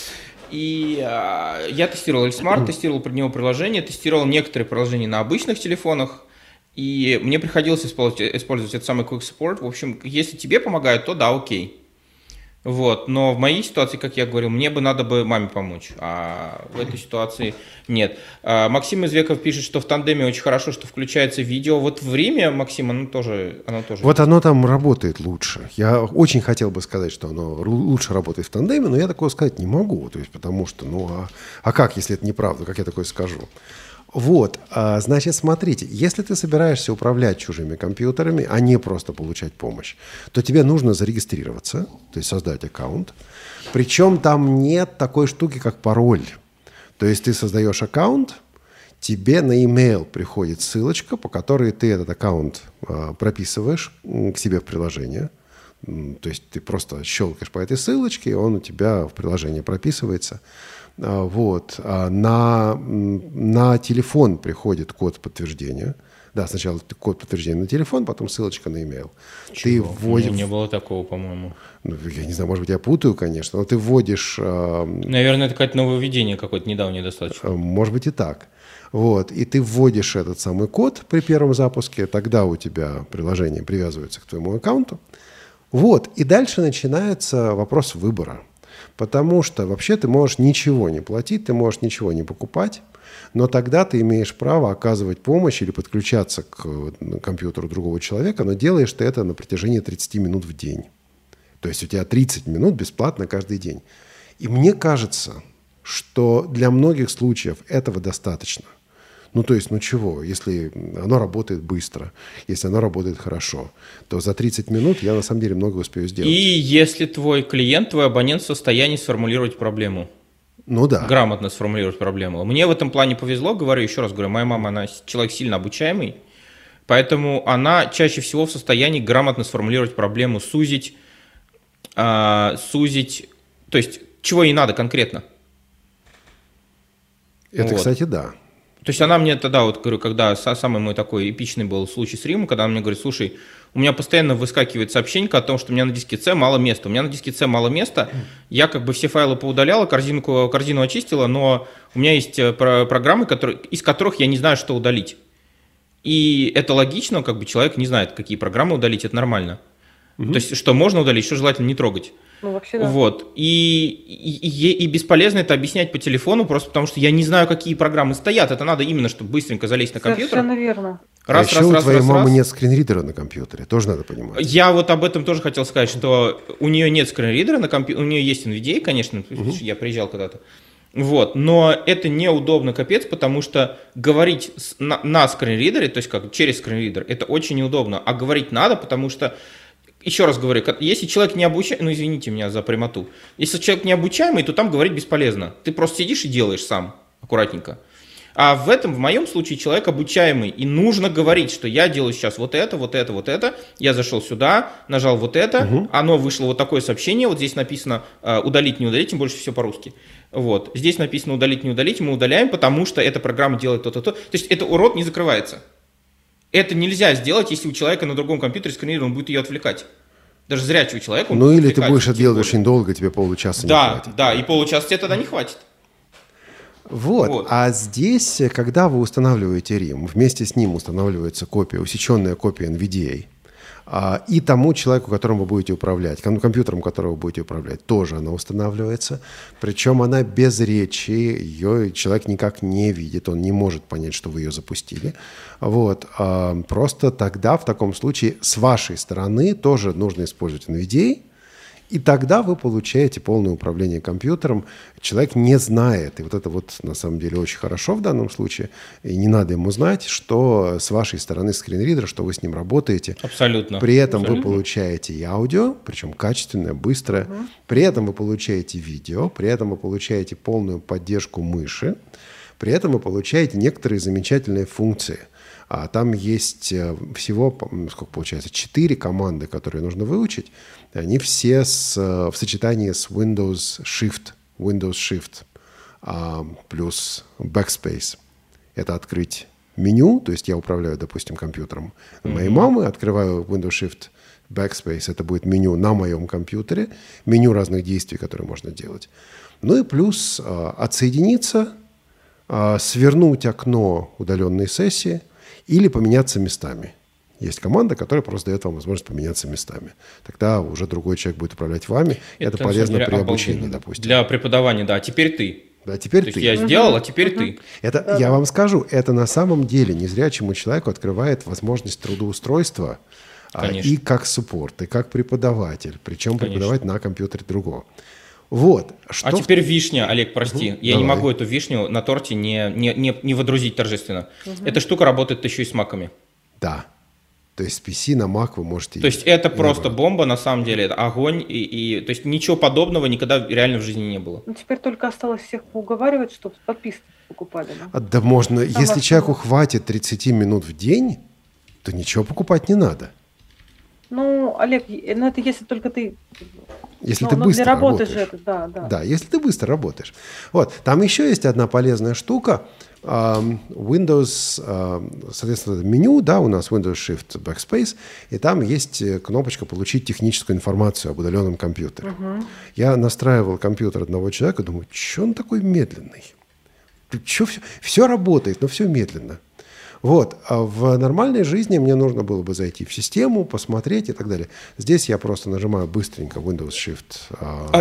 И я тестировал L-Smart, тестировал под него приложение, тестировал некоторые приложения на обычных телефонах, и мне приходилось использовать этот самый Quick Support. В общем, если тебе помогает, то да, окей. Вот, но в моей ситуации, как я говорил, мне бы надо маме помочь, а в этой ситуации нет. Максим Извеков пишет, что в тандеме очень хорошо, что включается видео. Вот в Риме, Максим, оно тоже. Вот оно там работает лучше. Я очень хотел бы сказать, что оно лучше работает в тандеме, но я такого сказать не могу, то есть потому что, а как, если это неправда, как я такое скажу? Вот, значит, смотрите, если ты собираешься управлять чужими компьютерами, а не просто получать помощь, то тебе нужно зарегистрироваться, то есть создать аккаунт. Причем там нет такой штуки, как пароль. То есть ты создаешь аккаунт, тебе на e-mail приходит ссылочка, по которой ты этот аккаунт прописываешь к себе в приложение. То есть ты просто щелкаешь по этой ссылочке, и он у тебя в приложении прописывается. Вот. На телефон приходит код подтверждения. Да, сначала код подтверждения на телефон, потом ссылочка на e-mail. Ты вводишь... Не было такого, по-моему. Я не знаю, может быть, я путаю, конечно, но ты вводишь... Наверное, это какое-то нововведение какое-то недавнее достаточно. Может быть и так. Вот. И ты вводишь этот самый код при первом запуске, тогда у тебя приложение привязывается к твоему аккаунту. Вот. И дальше начинается вопрос выбора. Потому что вообще ты можешь ничего не платить, ты можешь ничего не покупать, но тогда ты имеешь право оказывать помощь или подключаться к компьютеру другого человека, но делаешь ты это на протяжении 30 минут в день. То есть у тебя 30 минут бесплатно каждый день. И мне кажется, что для многих случаев этого достаточно. То есть, чего? Если оно работает быстро, если оно работает хорошо, то за 30 минут я на самом деле много успею сделать. И если твой клиент, твой абонент в состоянии сформулировать проблему. Да. Грамотно сформулировать проблему. Мне в этом плане повезло, еще раз говорю, моя мама, она человек сильно обучаемый, поэтому она чаще всего в состоянии грамотно сформулировать проблему, сузить, то есть, чего ей надо конкретно. Это, кстати, да. То есть она мне тогда, говорю, когда самый мой такой эпичный был случай с Римом, когда она мне говорит: слушай, у меня постоянно выскакивает сообщение о том, что у меня на диске C мало места. У меня на диске C мало места, я все файлы поудаляла, корзину очистила, но у меня есть программы, из которых я не знаю, что удалить. И это логично, человек не знает, какие программы удалить, это нормально. То есть, что можно удалить, что желательно не трогать. Вообще, да. Вот. И бесполезно это объяснять по телефону, просто потому что я не знаю, какие программы стоят. Это надо именно, чтобы быстренько залезть на компьютер. Совершенно верно. Еще у твоей мамы нет скринридера на компьютере, тоже надо понимать. Я об этом тоже хотел сказать, что у нее нет скринридера на компьютере, у нее есть NVDA, конечно, я приезжал когда-то. Вот, но это неудобно, капец, потому что говорить на скринридере, то есть через скринридер, это очень неудобно. А говорить надо, потому что, еще раз говорю, если человек не обучаемый, извините меня за прямоту, если человек не обучаемый, то там говорить бесполезно. Ты просто сидишь и делаешь сам, аккуратненько. А в моем случае человек обучаемый, и нужно говорить, что я делаю сейчас вот это, я зашел сюда, нажал вот это, оно вышло вот такое сообщение, вот здесь написано удалить, не удалить, тем больше все по-русски. Вот, здесь написано удалить, не удалить, мы удаляем, потому что эта программа делает то-то, то. То есть это урод не закрывается. Это нельзя сделать, если у человека на другом компьютере сканирован, он будет ее отвлекать. Даже зрячего человека он будет или отвлекать. ты будешь это делать очень долго, тебе получаса не хватит. Да, и получаса тебе тогда не хватит. Вот. А здесь, когда вы устанавливаете RIM, вместе с ним устанавливается усеченная копия NVDA, и тому человеку, которым вы будете управлять, компьютером, которого вы будете управлять, тоже она устанавливается. Причем она без речи, ее человек никак не видит, он не может понять, что вы ее запустили. Вот. Просто тогда, в таком случае, с вашей стороны тоже нужно использовать NVDA, И тогда вы получаете полное управление компьютером. Человек не знает, и вот это вот на самом деле очень хорошо в данном случае, и не надо ему знать, что с вашей стороны скринридер, что вы с ним работаете. Абсолютно. При этом вы получаете и аудио, причем качественное, быстрое. При этом вы получаете видео, при этом вы получаете полную поддержку мыши, при этом вы получаете некоторые замечательные функции. А там есть всего, сколько получается, 4 команды, которые нужно выучить. Они все в сочетании с Windows Shift плюс Backspace. Это открыть меню, то есть я управляю, допустим, компьютером моей мамы, открываю Windows Shift Backspace, это будет меню на моем компьютере, меню разных действий, которые можно делать. Ну и плюс отсоединиться, свернуть окно удаленной сессии или поменяться местами. Есть команда, которая просто дает вам возможность поменяться местами. Тогда уже другой человек будет управлять вами. Это полезно при обучении, допустим. Для преподавания, да. Теперь ты. Да, теперь То ты. есть я сделал, а теперь ты. Это, я вам скажу, это на самом деле незрячему человеку открывает возможность трудоустройства и как суппорт, и как преподаватель. Причем преподавать на компьютере другого. Вот. А теперь вишня, Олег, прости. Я Давай. не могу эту вишню на торте не водрузить торжественно. Эта штука работает еще и с маками. Да. То есть с PC на Mac вы можете... То есть это просто бомба, на самом деле, это огонь, то есть ничего подобного никогда реально в жизни не было. Ну, теперь только осталось всех поуговаривать, чтобы подписки покупали. Да можно, если человеку хватит 30 минут в день, то ничего покупать не надо. Ну, Олег, ну это если только ты... Если ты быстро для работы работаешь. же это, да. Да, если ты быстро работаешь. Вот, там еще есть одна полезная штука. Windows, соответственно, меню, да, у нас Windows Shift Backspace, и там есть кнопочка «Получить техническую информацию об удаленном компьютере». Я настраивал компьютер одного человека, думаю, что он такой медленный? Все работает, но все медленно. Вот. А в нормальной жизни мне нужно было бы зайти в систему, посмотреть и так далее. Здесь я просто нажимаю быстренько Windows Shift.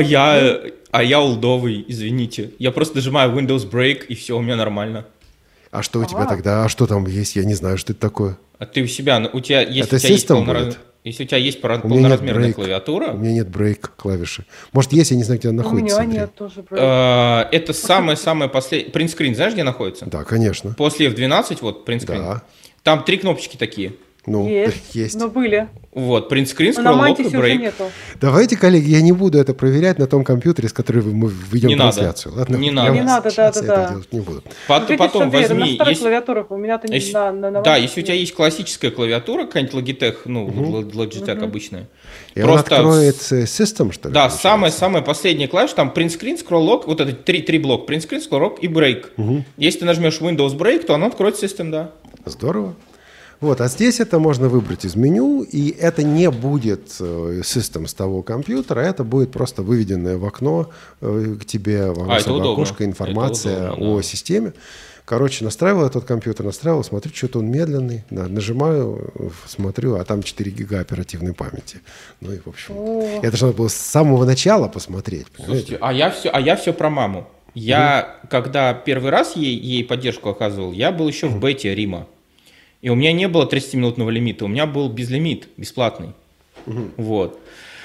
А я олдовый, извините. Я просто нажимаю Windows Break, и все, у меня нормально. А что у тебя тогда? А что там есть? Я не знаю, что это такое. А ты у себя, Это систем будет? Если у тебя есть полноразмерная клавиатура... У меня нет брейк клавиши. Может, есть, я не знаю, где она находится. У меня нет тоже брейк. Это самое-самое последнее... Принтскрин, знаешь, где находится? Да, конечно. После F12, вот, принтскрин. Да. Там 3 кнопочки такие. Ну, есть. Но были. Вот, принтскрин, Но на скроллок и Мантисе уже брейк. нету. Давайте, коллеги, я не буду это проверять на том компьютере, с которого мы ведем Не надо. трансляцию. Ладно? Не Прямо надо. Не надо, сейчас я это да. делать не буду. Потом возьми... На старых клавиатурах у меня-то не на Да, если у тебя есть классическая клавиатура, какая-нибудь Logitech, ну, Logitech обычная. И он откроет System, что ли? Да, самая последняя клавиша, там print-screen, scroll-lock, вот это три блока, print-screen, scroll-lock и break. Если ты нажмешь Windows Break, то оно откроет System, да. Здорово. Вот, а здесь это можно выбрать из меню, и это не будет систем с того компьютера, это будет просто выведенное в окно к тебе, в окошко информация о системе. Короче, настраивал этот компьютер, смотрю, что-то он медленный, да, нажимаю, смотрю, а там 4 гига оперативной памяти. Ну и, в общем, это же надо было с самого начала посмотреть. Слушайте, а я все про маму. Я, когда первый раз ей поддержку оказывал, я был еще в бете Рима. И у меня не было 30-минутного лимита, у меня был безлимит, бесплатный. Вот.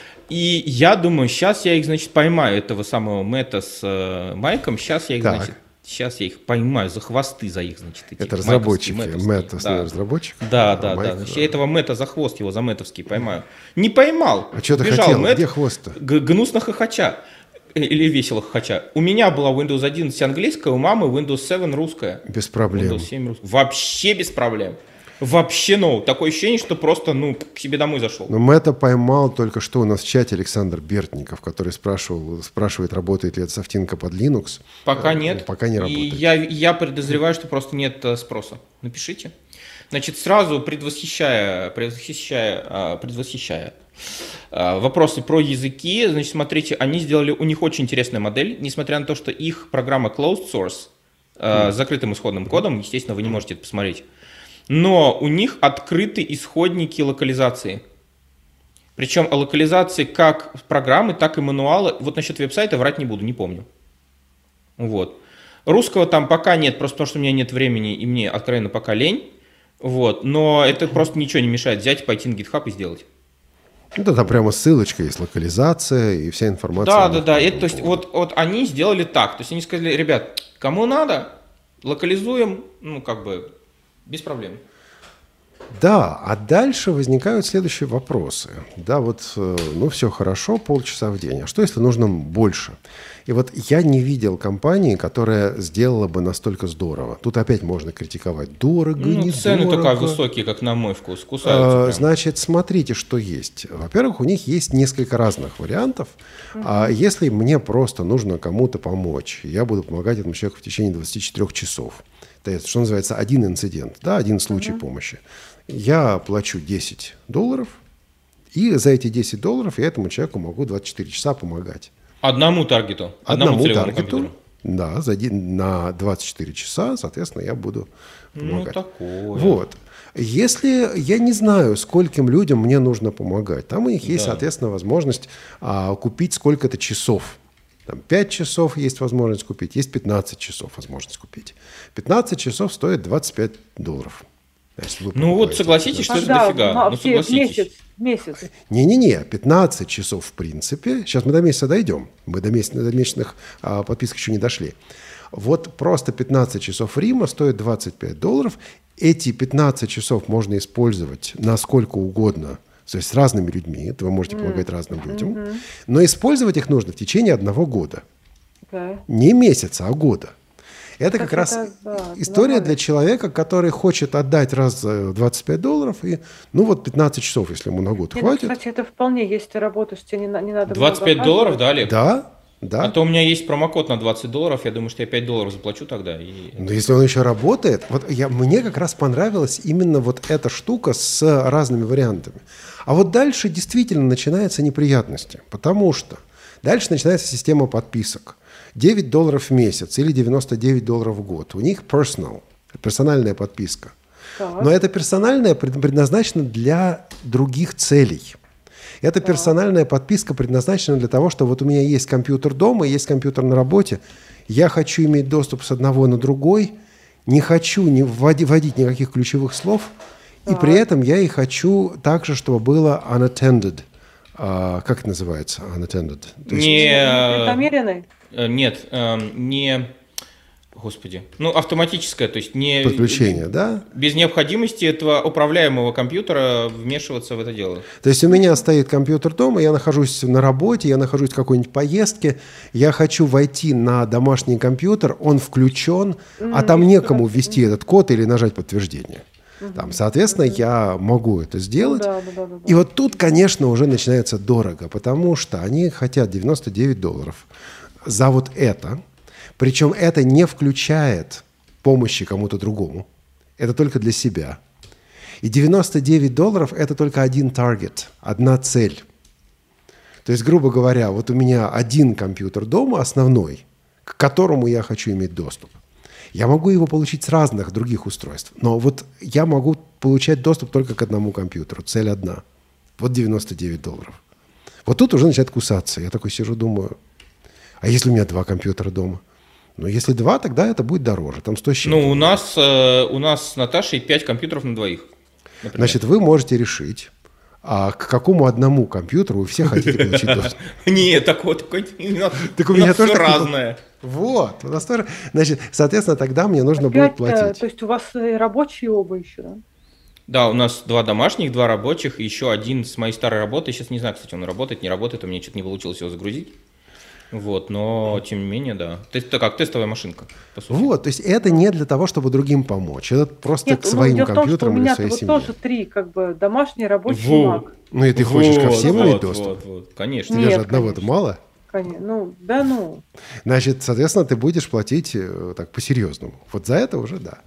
И я думаю, сейчас я их, значит, поймаю, этого самого Мэтта с Майком, сейчас я их поймаю за хвосты, за их, значит, этих это разработчики, Мэтт, да. разработчик? Да. Значит, я этого Мэтта за хвост его, за мэтовский поймаю. Не поймал. А что ты Бежал хотел? Мэтт, Где хвост-то? Гнусно хохоча. Или весело хохоча. У меня была Windows 11 английская, у мамы Windows 7 русская. Без проблем. Windows 7 русская. Вообще без проблем. Вообще, такое ощущение, что просто, к себе домой зашел. Но Мэтта поймал только что у нас в чате Александр Бертников, который спрашивает, работает ли эта софтинка под Linux. Пока нет. Пока не работает. И я подозреваю, что просто нет спроса. Напишите. Значит, сразу предвосхищая вопросы про языки, значит, смотрите, у них очень интересная модель, несмотря на то, что их программа closed source с закрытым исходным кодом, естественно, вы не можете это посмотреть. Но у них открыты исходники локализации. Причем о локализации как программы, так и мануала. Вот насчет веб-сайта врать не буду, не помню. Вот. Русского там пока нет, просто потому что у меня нет времени, и мне откровенно пока лень. Вот. Но это просто ничего не мешает взять, пойти на GitHub и сделать. Ну, да, там прямо ссылочка есть, локализация и вся информация. Да. То есть вот они сделали так. То есть они сказали, ребят, кому надо, локализуем, без проблем. Да, а дальше возникают следующие вопросы. Да, все хорошо, полчаса в день. А что, если нужно больше? И вот я не видел компании, которая сделала бы настолько здорово. Тут опять можно критиковать. Дорого, недорого. Цены такие высокие, как на мой вкус. Кусаются. Значит, смотрите, что есть. Во-первых, у них есть несколько разных вариантов. А если мне просто нужно кому-то помочь, я буду помогать этому человеку в течение 24 часов. То есть, что называется, один инцидент, да, один случай помощи. Я плачу $10, и за эти $10 я этому человеку могу 24 часа помогать. Одному таргету? Одному таргету, да, на 24 часа, соответственно, я буду помогать. Такое. Вот. Если я не знаю, скольким людям мне нужно помогать, там у них есть, соответственно, возможность купить сколько-то часов. Там 5 часов есть возможность купить, есть 15 часов возможность купить. 15 часов стоит $25. Согласитесь, что это дофига. Согласитесь. Месяц. Не-не-не, 15 часов в принципе. Сейчас мы до месяца дойдем. Мы до месячных подписок еще не дошли. Вот просто 15 часов Рима стоит $25. Эти 15 часов можно использовать насколько угодно. То есть с разными людьми. Вы можете помогать разным людям. Но использовать их нужно в течение 1 года. Не месяца, а года. Это как раз история для человека, который хочет отдать раз за $25, и 15 часов, если ему на год хватит. Кстати, это вполне, если ты работаешь, тебе не надо... $25, да, Олег? Да. А то у меня есть промокод на $20, я думаю, что я $5 заплачу тогда. Но если он еще работает, мне как раз понравилась именно эта штука с разными вариантами. А вот дальше действительно начинаются неприятности, потому что дальше начинается система подписок. $9 в месяц или $99 в год. У них персональная подписка. Так. Но эта персональная предназначена для других целей. Эта персональная подписка предназначена для того, что у меня есть компьютер дома, есть компьютер на работе. Я хочу иметь доступ с одного на другой, не хочу вводить никаких ключевых слов, и при этом я и хочу также, чтобы было unattended. Как это называется? Unattended. Преднамеренный? Нет, не... Господи. Автоматическое, то есть не... Подключение, да? Без необходимости этого управляемого компьютера вмешиваться в это дело. То есть у меня стоит компьютер дома, я нахожусь на работе, я нахожусь в какой-нибудь поездке, я хочу войти на домашний компьютер, он включен, а там некому ввести этот код или нажать подтверждение. Соответственно, я могу это сделать. И вот тут, конечно, уже начинается дорого, потому что они хотят $99 за это. Причем это не включает помощи кому-то другому. Это только для себя. И $99 – это только один таргет, одна цель. То есть, грубо говоря, у меня один компьютер дома основной, к которому я хочу иметь доступ. Я могу его получить с разных других устройств, но я могу получать доступ только к одному компьютеру. Цель одна. $99. Тут уже начинает кусаться. Я такой сижу, думаю, а если у меня 2 компьютера дома? Если 2, тогда это будет дороже. Там 100 с чем-то. У нас с Наташей 5 компьютеров на 2. Например. Значит, вы можете решить, к какому одному компьютеру вы все хотите получить доступ. Нет, такой не надо. Так у меня тоже разное. У нас тоже. Значит, соответственно, тогда мне нужно будет платить. То есть у вас рабочие оба еще, да? Да, у нас 2 домашних, 2 рабочих, и еще один с моей старой работы. Сейчас не знаю, кстати, он работает, не работает, у меня что-то не получилось его загрузить. Но тем не менее, да. Это как тестовая машинка, по сути. То есть это не для того, чтобы другим помочь. Это просто к своим компьютерам или своей семье. У меня тоже 3 домашний рабочий Mac. И ты хочешь ко всем иметь доступ? Конечно. Тебе же одного-то мало? Конечно. Значит, соответственно, ты будешь платить так по-серьезному. За это уже да.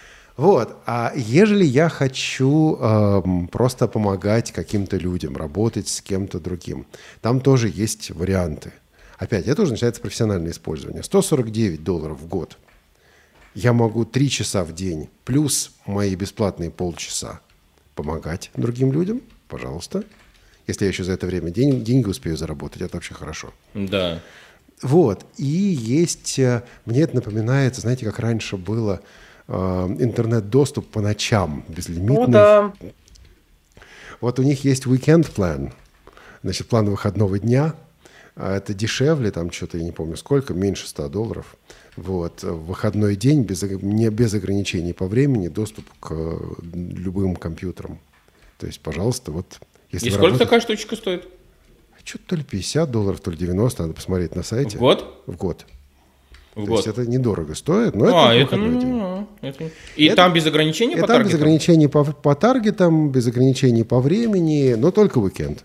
А ежели я хочу просто помогать каким-то людям, работать с кем-то другим, там тоже есть варианты. Опять, это уже начинается профессиональное использование. $149 в год. Я могу 3 часа в день плюс мои бесплатные полчаса помогать другим людям, пожалуйста. Если я еще за это время деньги успею заработать, это вообще хорошо. Да. И есть, мне это напоминает, знаете, как раньше было интернет-доступ по ночам безлимитный. Да. У них есть weekend plan. Значит, план выходного дня, это дешевле, там что-то, я не помню сколько, меньше $100. Вот. В выходной день не без ограничений по времени доступ к любым компьютерам. То есть, пожалуйста, вот... Если и сколько такая штучка стоит? Что-то то ли $50, то ли 90, надо посмотреть на сайте. В год? В год. В То год. есть это недорого стоит, но это выходной день. И там без ограничений по таргетам? Там без ограничений по таргетам, без ограничений по времени, но только уикенд.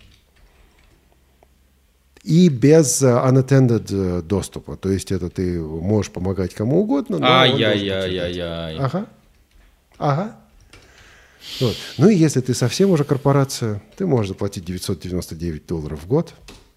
И без unattended доступа. То есть это ты можешь помогать кому угодно, но Ай-яй-яй-яй-яй. Ага. Вот. Ну и если ты совсем уже корпорация, ты можешь заплатить $999 в год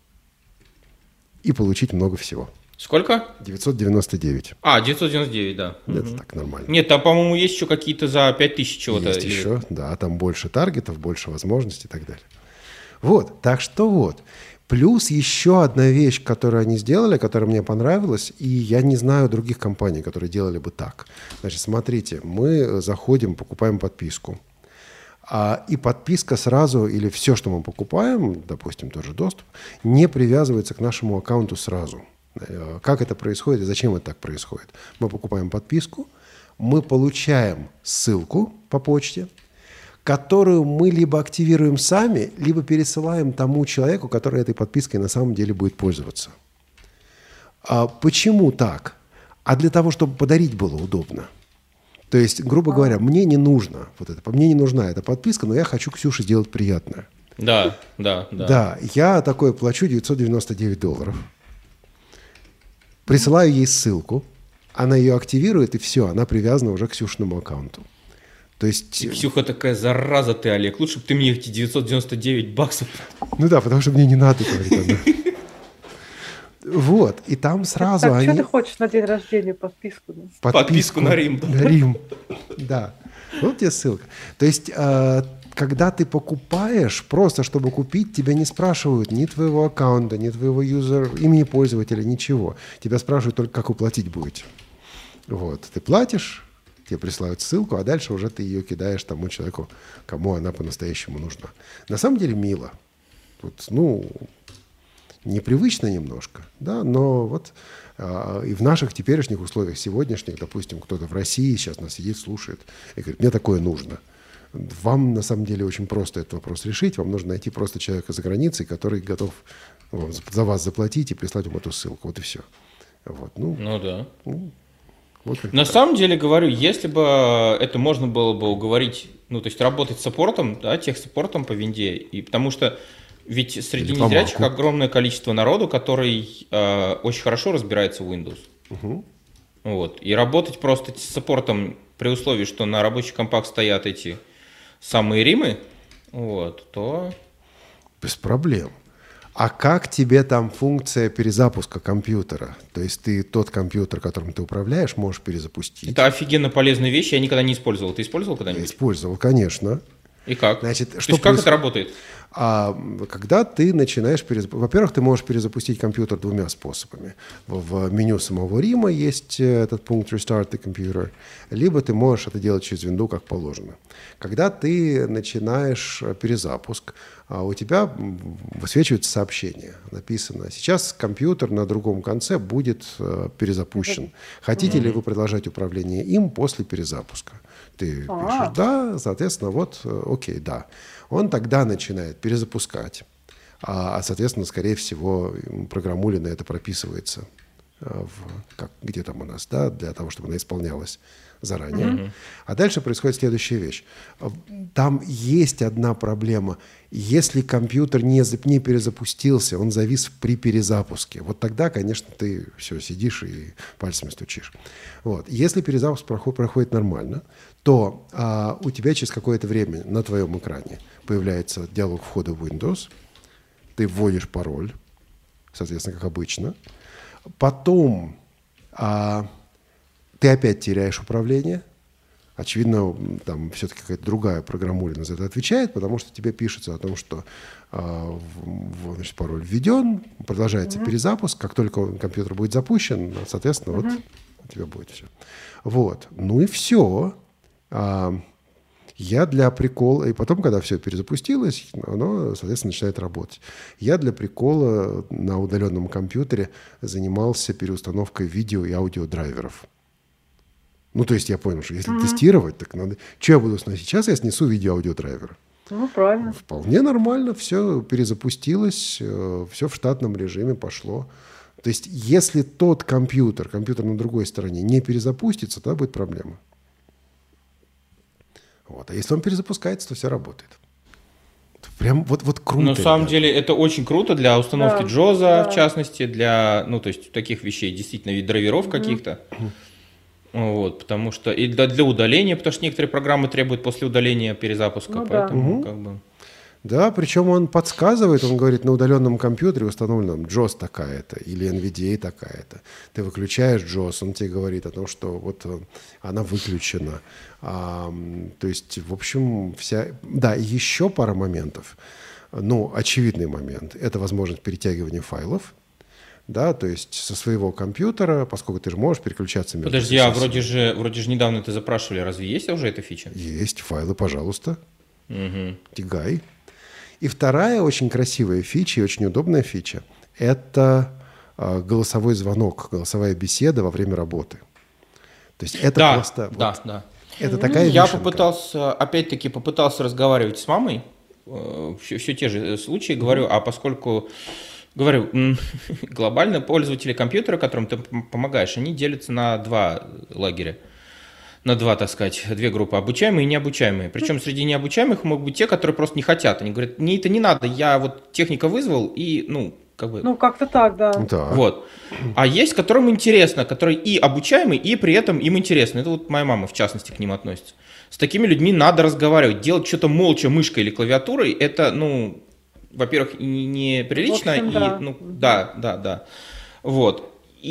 и получить много всего. Сколько? 999. 999, да. Это так нормально. Нет, там, по-моему, есть еще какие-то за 5000 чего-то. Есть еще, да, там больше таргетов, больше возможностей и так далее. Вот, так что вот. Плюс еще одна вещь, которую они сделали, которая мне понравилась, и я не знаю других компаний, которые делали бы так. Значит, смотрите, мы заходим, покупаем подписку. И подписка сразу, или все, что мы покупаем, допустим, тоже доступ, не привязывается к нашему аккаунту сразу. Как это происходит и зачем это так происходит? Мы покупаем подписку, мы получаем ссылку по почте, которую мы либо активируем сами, либо пересылаем тому человеку, который этой подпиской на самом деле будет пользоваться. Почему так? Для того, чтобы подарить было удобно. То есть, грубо говоря, мне не нужно мне не нужна эта подписка, но я хочу Ксюше сделать приятное. Да. Да, я такое плачу $999. Присылаю ей ссылку, она ее активирует, и все, она привязана уже к Ксюшиному аккаунту. То есть... И Ксюха такая, зараза ты, Олег, лучше бы ты мне эти $999. Ну да, потому что мне не надо, говорит она. Вот, и там сразу так, что ты хочешь на день рождения подписку? Подписку на Рим. На Рим, да. Вот тебе ссылка. То есть, когда ты покупаешь, просто чтобы купить, тебя не спрашивают ни твоего аккаунта, ни твоего имени пользователя, ничего. Тебя спрашивают только, как вы платить будете. Вот, ты платишь, тебе присылают ссылку, а дальше уже ты ее кидаешь тому человеку, кому она по-настоящему нужна. На самом деле мило. Вот, непривычно немножко, да, но вот и в наших теперешних условиях, сегодняшних, допустим, кто-то в России сейчас нас сидит, слушает и говорит, мне такое нужно. Вам, на самом деле, очень просто этот вопрос решить. Вам нужно найти просто человека за границей, который готов за вас заплатить и прислать вам эту ссылку. Вот и все. Вот, да. Вот на самом деле, говорю, если бы это можно было бы уговорить, то есть работать с саппортом, да, техсаппортом по винде, и потому что ведь среди незрячих огромное количество народу, который очень хорошо разбирается в Windows. Угу. Вот. И работать просто с саппортом при условии, что на рабочих компах стоят эти самые Римы, то... Без проблем. А как тебе там функция перезапуска компьютера? То есть ты тот компьютер, которым ты управляешь, можешь перезапустить. Это офигенно полезная вещь, я никогда не использовал. Ты использовал когда-нибудь? Я использовал, конечно. И как? Значит, как это работает? Когда ты начинаешь Во-первых, ты можешь перезапустить компьютер двумя способами. В меню самого Рима есть этот пункт Restart the Computer, либо ты можешь это делать через винду, как положено. Когда ты начинаешь перезапуск, у тебя высвечивается сообщение. Написано, сейчас компьютер на другом конце будет перезапущен. Хотите ли вы продолжать управление им после перезапуска? Ты пишешь «да», соответственно, окей, да. Он тогда начинает перезапускать. Соответственно, скорее всего, программуля на это прописывается. Где там у нас, да, для того, чтобы она исполнялась заранее. Mm-hmm. А дальше происходит следующая вещь. Там есть одна проблема. Если компьютер не перезапустился, он завис при перезапуске. Вот тогда, конечно, ты все сидишь и пальцами стучишь. Вот. Если перезапуск проходит нормально, то у тебя через какое-то время на твоем экране появляется диалог входа в Windows. Ты вводишь пароль, соответственно, как обычно. Потом ты опять теряешь управление. Очевидно, там все-таки какая-то другая программулина за это отвечает, потому что тебе пишется о том, что значит, пароль введен, продолжается перезапуск. Как только компьютер будет запущен, соответственно, вот у тебя будет все. Вот. Ну и все. Я для прикола, и потом, когда все перезапустилось, оно, соответственно, начинает работать. Я для прикола на удаленном компьютере занимался переустановкой видео и аудиодрайверов. Ну, то есть я понял, что если тестировать, так надо... Что я буду сносить? Сейчас я снесу видео аудиодрайвера. Ну, правильно. Вполне нормально, все перезапустилось, все в штатном режиме пошло. То есть если тот компьютер на другой стороне не перезапустится, тогда будет проблема. Вот. А если он перезапускается, то все работает. Прям вот круто. На самом деле это очень круто для установки Джоза, в частности, для, ну, то есть таких вещей, действительно, вид драйверов каких-то. Вот, потому что и для удаления, потому что некоторые программы требуют после удаления перезапуска, поэтому как бы... Да, причем он подсказывает, он говорит, на удаленном компьютере установлена JOS такая-то или NVDA такая-то. Ты выключаешь JOS, он тебе говорит о том, что вот она выключена. То есть, в общем, Да, и еще пара моментов. Ну, очевидный момент – это возможность перетягивания файлов. Да, то есть со своего компьютера, поскольку ты же можешь переключаться между... Подожди, вроде же недавно это запрашивали, разве есть уже эта фича? Есть, файлы, пожалуйста. Тягай. И вторая очень красивая фича и очень удобная фича – это голосовой звонок, голосовая беседа во время работы. То есть это просто... Да. Это такая Я вишенка. попытался разговаривать с мамой, все те же случаи, говорю, глобально пользователи компьютера, которым ты помогаешь, они делятся на два лагеря. На так сказать, две группы, обучаемые и необучаемые. Причем среди необучаемых могут быть те, которые просто не хотят. Они говорят, мне это не надо, я вот техника вызвал и, как бы... Ну, как-то так, да. Вот. А есть, которым интересно, которые и обучаемые, и при этом им интересно. Это вот моя мама, в частности, к ним относится. С такими людьми надо разговаривать. Делать что-то молча мышкой или клавиатурой, это, во-первых, неприлично. В общем, да. Вот.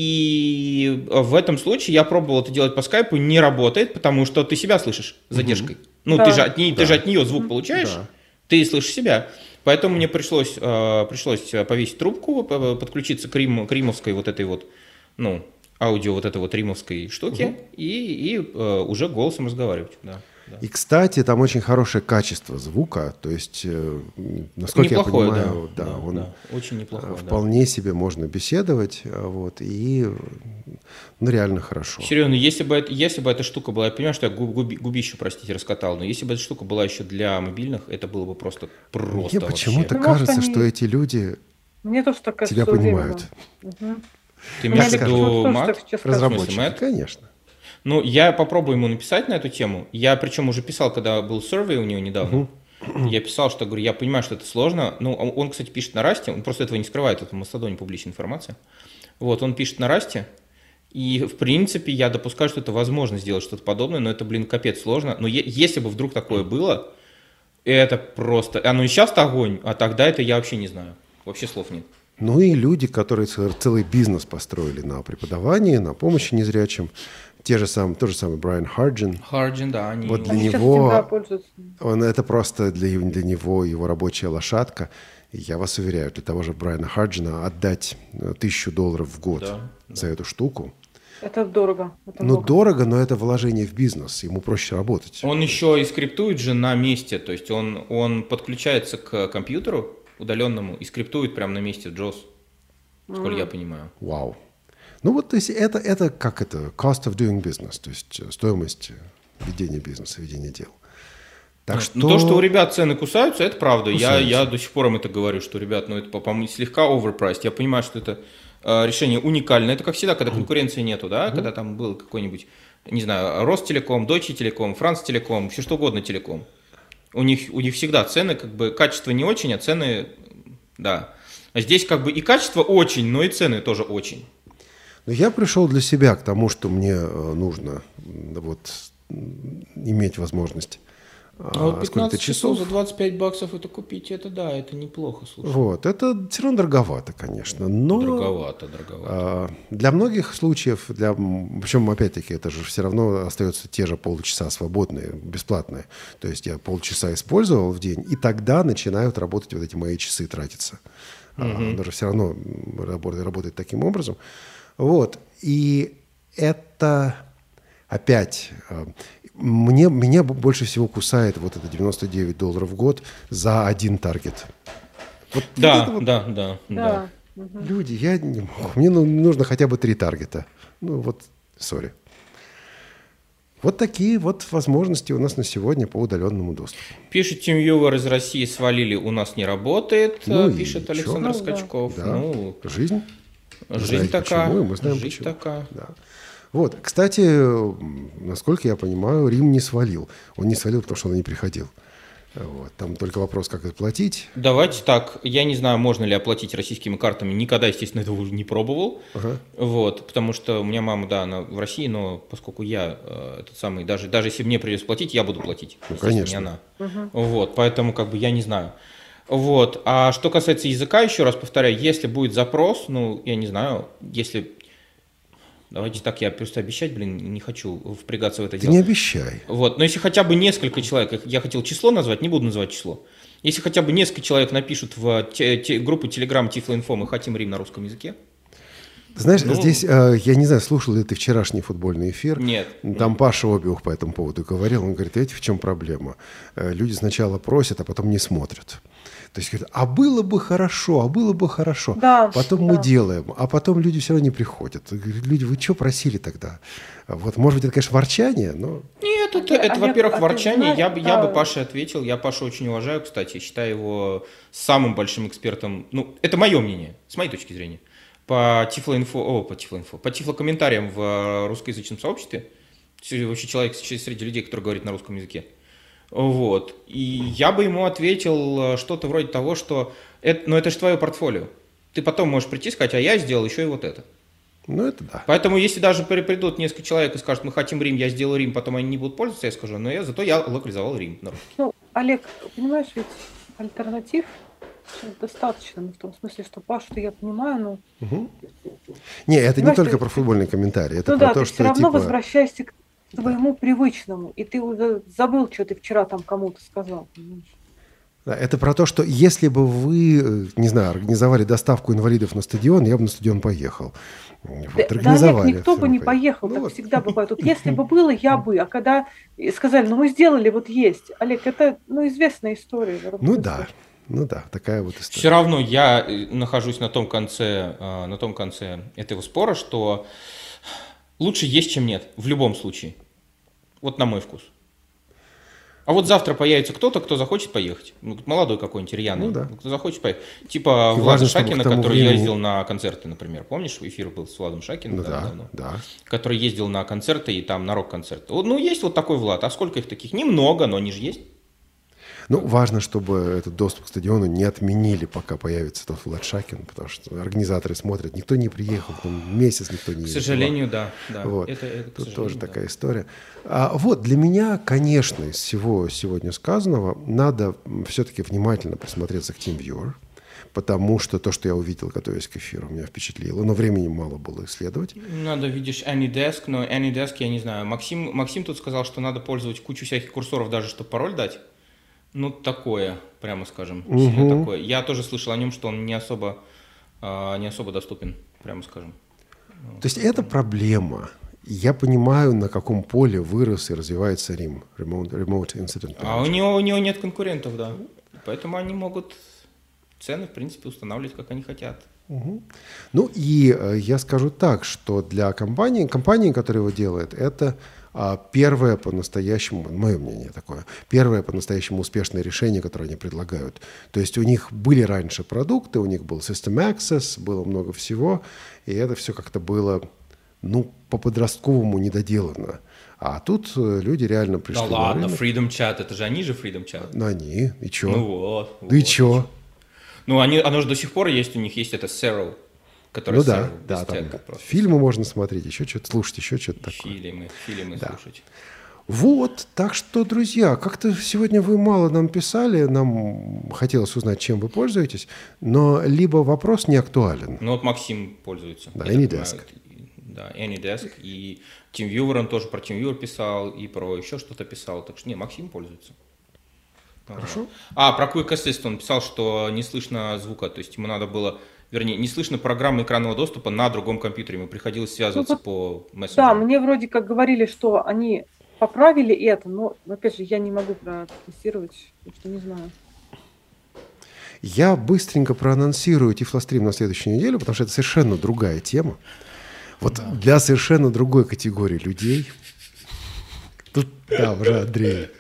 И в этом случае я пробовал это делать по скайпу, не работает, потому что ты себя слышишь с задержкой. Ты же от нее звук получаешь, ты слышишь себя. Поэтому мне пришлось повесить трубку, подключиться к римовской вот этой вот, аудио вот этой вот римовской штуки и уже голосом разговаривать. Да. И, кстати, там очень хорошее качество звука, то есть, насколько неплохое, я понимаю, он очень неплохое, вполне себе можно беседовать, вот, и реально хорошо. Серьезно, если бы эта штука была, я понимаю, что я губищу, простите, раскатал, но если бы эта штука была еще для мобильных, это было бы просто Мне почему-то кажется, что эти люди тебя понимают. Ты имеешь в виду Mac? Разработчики, конечно. Я попробую ему написать на эту тему. Я причем уже писал, когда был survey у него недавно. Я писал, что, говорю, я понимаю, что это сложно. Он, кстати, пишет на Расте, он просто этого не скрывает, это в Мастодоне публичная информация. Вот, он пишет на Расте, и, в принципе, я допускаю, что это возможно сделать что-то подобное, но это, капец сложно. Но если бы вдруг такое было, это просто... Оно и сейчас-то огонь, а тогда это я вообще не знаю. Вообще слов нет. Ну и люди, которые целый бизнес построили на преподавании, на помощи незрячим. То же самое Брайан Харджин. Да, они... Вот для него, это просто для него его рабочая лошадка. И я вас уверяю, для того же Брайана Харджина отдать $1000 в год за эту штуку. Это дорого. Дорого, но это вложение в бизнес. Ему проще работать. Он еще и скриптует же на месте. То есть он подключается к компьютеру удаленному и скриптует прямо на месте JOS, сколько я понимаю. Вау. То есть это cost of doing business, то есть стоимость ведения бизнеса, ведения дел. Так что... То, что у ребят цены кусаются, это правда. Я до сих пор им это говорю, что, ребят, это, по-моему, слегка overpriced. Я понимаю, что это решение уникальное. Это как всегда, когда конкуренции нету, да, когда там был какой-нибудь, не знаю, Ростелеком, Deutsche Telekom, Францтелеком, все что угодно телеком. У них всегда цены, качество не очень, а цены, да. А здесь и качество очень, но и цены тоже очень. Но я пришел для себя к тому, что мне нужно иметь возможность сколько-то часов. За $25 это купить, это неплохо, слушай. Вот, это все равно дороговато, конечно. Но дороговато. Для многих случаев, причем, опять-таки, это же все равно остается те же полчаса свободные, бесплатные. То есть я полчаса использовал в день, и тогда начинают работать вот эти мои часы тратиться. Оно же все равно работает таким образом. Вот, и это опять... Меня больше всего кусает вот это $99 в год за один таргет. Вот Да. Люди, я не могу. Мне нужно хотя бы 3 таргета. Ну вот, сори. Вот такие вот возможности у нас на сегодня по удаленному доступу. Пишет TeamViewer из России, свалили, у нас не работает, пишет Александр Скачков. Да. Жизнь. Жизнь такая. Почему, мы знаем, Жизнь почему. такая. Да. Вот, кстати, насколько я понимаю, Рим не свалил. Он не свалил, потому что он не приходил. Вот. Там только вопрос, как оплатить. Давайте так, я не знаю, можно ли оплатить российскими картами, никогда, естественно, этого не пробовал, вот, потому что у меня мама, да, она в России, но поскольку я даже если мне придется платить, я буду платить, конечно, не она, вот, поэтому как бы я не знаю. Вот, а что касается языка, еще раз повторяю, если будет запрос, ну, я не знаю, если... Давайте так, я просто обещать, не хочу впрягаться в это дело. Ты не обещай. Вот, но если хотя бы несколько человек, я хотел число назвать, не буду называть число. Если хотя бы несколько человек напишут в группу Telegram Tiflo.info, мы хотим Рим на русском языке. Знаешь, здесь, я не знаю, слушал ли ты вчерашний футбольный эфир? Нет. Там Паша Обиух по этому поводу говорил. Он говорит, видите, в чем проблема? Люди сначала просят, а потом не смотрят. То есть, говорят, а было бы хорошо. Да, потом мы делаем, а потом люди все равно не приходят. Люди, вы что просили тогда? Вот, может быть, это, конечно, ворчание, но... Нет, это во-первых, ворчание. Знаешь, я бы Паше ответил. Я Пашу очень уважаю, кстати. Считаю его самым большим экспертом. Ну, это мое мнение, с моей точки зрения. По тифлокомментариям в русскоязычном сообществе. Вообще человек среди людей, который говорит на русском языке. Вот. И я бы ему ответил что-то вроде того, что это же твое портфолио. Ты потом можешь прийти и сказать, а я сделал еще и вот это. Ну, это да. Поэтому, если даже придут несколько человек и скажут, мы хотим Рим, я сделаю Рим, потом они не будут пользоваться, я скажу, зато я локализовал Рим на русский. Ну, Олег, понимаешь, ведь альтернатив достаточно, в том смысле, что Пашу-то я понимаю, но... Не, это понимаешь, не только про футбольные комментарии, это Ну про да, то, ты что все равно типа... возвращаешься к твоему привычному, и ты уже забыл, что ты вчера там кому-то сказал, понимаешь? Да, это про то, что если бы вы, не знаю, организовали доставку инвалидов на стадион, я бы на стадион поехал. Вот, Да, Олег, никто бы не поехал, так всегда бывает. Вот если бы было, я бы, а когда сказали, мы сделали, вот есть. Олег, это, известная история. Ну да, такая вот история. Все равно я нахожусь на том конце этого спора, что лучше есть, чем нет, в любом случае. Вот на мой вкус. А вот завтра появится кто-то, кто захочет поехать. Молодой какой-нибудь, рьяный. Кто захочет поехать. Типа Влада Шакина, который ездил на концерты, например. Помнишь, эфир был с Владом Шакиным? Да. Который ездил на концерты и там на рок-концерты. Есть вот такой Влад. А сколько их таких? Немного, но они же есть. Важно, чтобы этот доступ к стадиону не отменили, пока появится тот Влад Шакин, потому что организаторы смотрят, никто не приехал, месяц никто не ездил. К сожалению, да. Вот. Тут тоже такая история. Для меня, конечно, из всего сегодня сказанного, надо все-таки внимательно присмотреться к TeamViewer, потому что то, что я увидел, готовясь к эфиру, меня впечатлило, но времени мало было исследовать. Надо, видишь, AnyDesk, но AnyDesk, я не знаю. Максим тут сказал, что надо пользовать кучу всяких курсоров, даже чтобы пароль дать. Такое, прямо скажем, такое. Я тоже слышал о нем, что он не особо доступен, прямо скажем. То есть это проблема. Я понимаю, на каком поле вырос и развивается Рим, Remote Incident Management. А у него нет конкурентов, да. Поэтому они могут цены, в принципе, устанавливать, как они хотят. Я скажу так, что для компании, которая его делает, это первое по-настоящему, мое мнение такое, первое по-настоящему успешное решение, которое они предлагают. То есть у них были раньше продукты, у них был System Access, было много всего, и это все как-то было, по-подростковому недоделано. А тут люди реально пришли на ладно, рынок. Freedom Chat, это же они же Freedom Chat. Они, и чё? Вот. И чё? Оно же до сих пор есть, у них есть это Sero. Там фильмы можно смотреть, еще что-то слушать, еще что-то такое. Фильмы слушать. Вот, так что, друзья, как-то сегодня вы мало нам писали, нам хотелось узнать, чем вы пользуетесь, но либо вопрос не актуален. Максим пользуется. Да, AnyDesk. Да, AnyDesk, и TeamViewer, он тоже про TeamViewer писал, и про еще что-то писал, так что, Максим пользуется. Хорошо. Про Quick Assist он писал, что не слышно звука, то есть ему надо было... Вернее, не слышно программы экранного доступа на другом компьютере. Ему приходилось связываться по мессенджеру. Да, мне вроде как говорили, что они поправили это, но, опять же, я не могу протестировать, потому что не знаю. Я быстренько проанонсирую Тифлострим на следующую неделю, потому что это совершенно другая тема. Вот для совершенно другой категории людей. Тут, да, уже Андрей.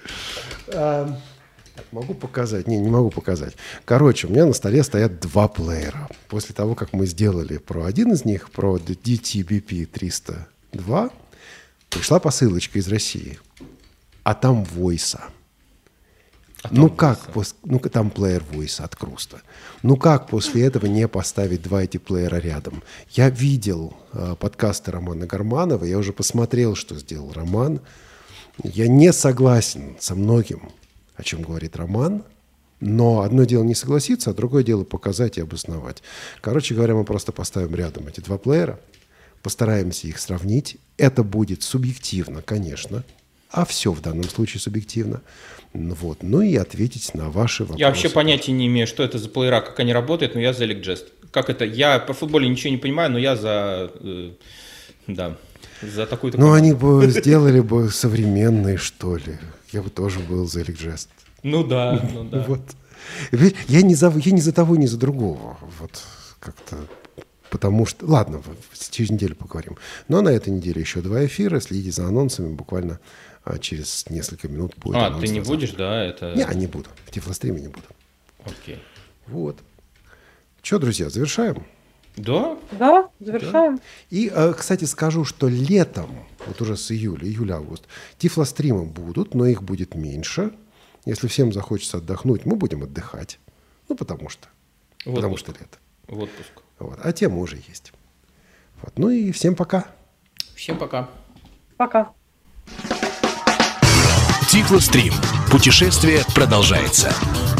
Могу показать? Не могу показать. Короче, у меня на столе стоят 2 плеера. После того, как мы сделали про один из них, про DTBP-302, пришла посылочка из России. А там Войса. Ну как, там плеер Voice от Круста. Ну как после этого не поставить 2 эти плеера рядом? Я видел подкасты Романа Гарманова, я уже посмотрел, что сделал Роман. Я не согласен со многим, о чем говорит Роман, но одно дело не согласиться, а другое дело показать и обосновать. Короче говоря, мы просто поставим рядом эти 2 плеера, постараемся их сравнить. Это будет субъективно, конечно, а все в данном случае субъективно. Вот. Ну и ответить на ваши вопросы. Я вообще понятия не имею, что это за плеера, как они работают, но я за Elec Jest. Как это? Я по футболу ничего не понимаю, но я за такую-то... Ну, они бы сделали бы современные, что ли. Я бы тоже был за Elec Jest. Ну да. Вот. Я не за того, не за другого. Вот как-то... Потому что... Ладно, через неделю поговорим. Но на этой неделе еще 2 эфира. Следите за анонсами. Буквально через несколько минут будет анонс. Ты не будешь, да? Это... Не буду. В Тифлостриме не буду. Окей. Вот. Что, друзья, завершаем? Да, завершаем. Да. И, кстати, скажу, что летом, вот уже с июля-август, Тифлостримы будут, но их будет меньше. Если всем захочется отдохнуть, мы будем отдыхать. Ну, потому что лето. В отпуск. Вот. А темы уже есть. Вот. Ну и всем пока. Всем пока. Пока. Тифлострим. Путешествие продолжается.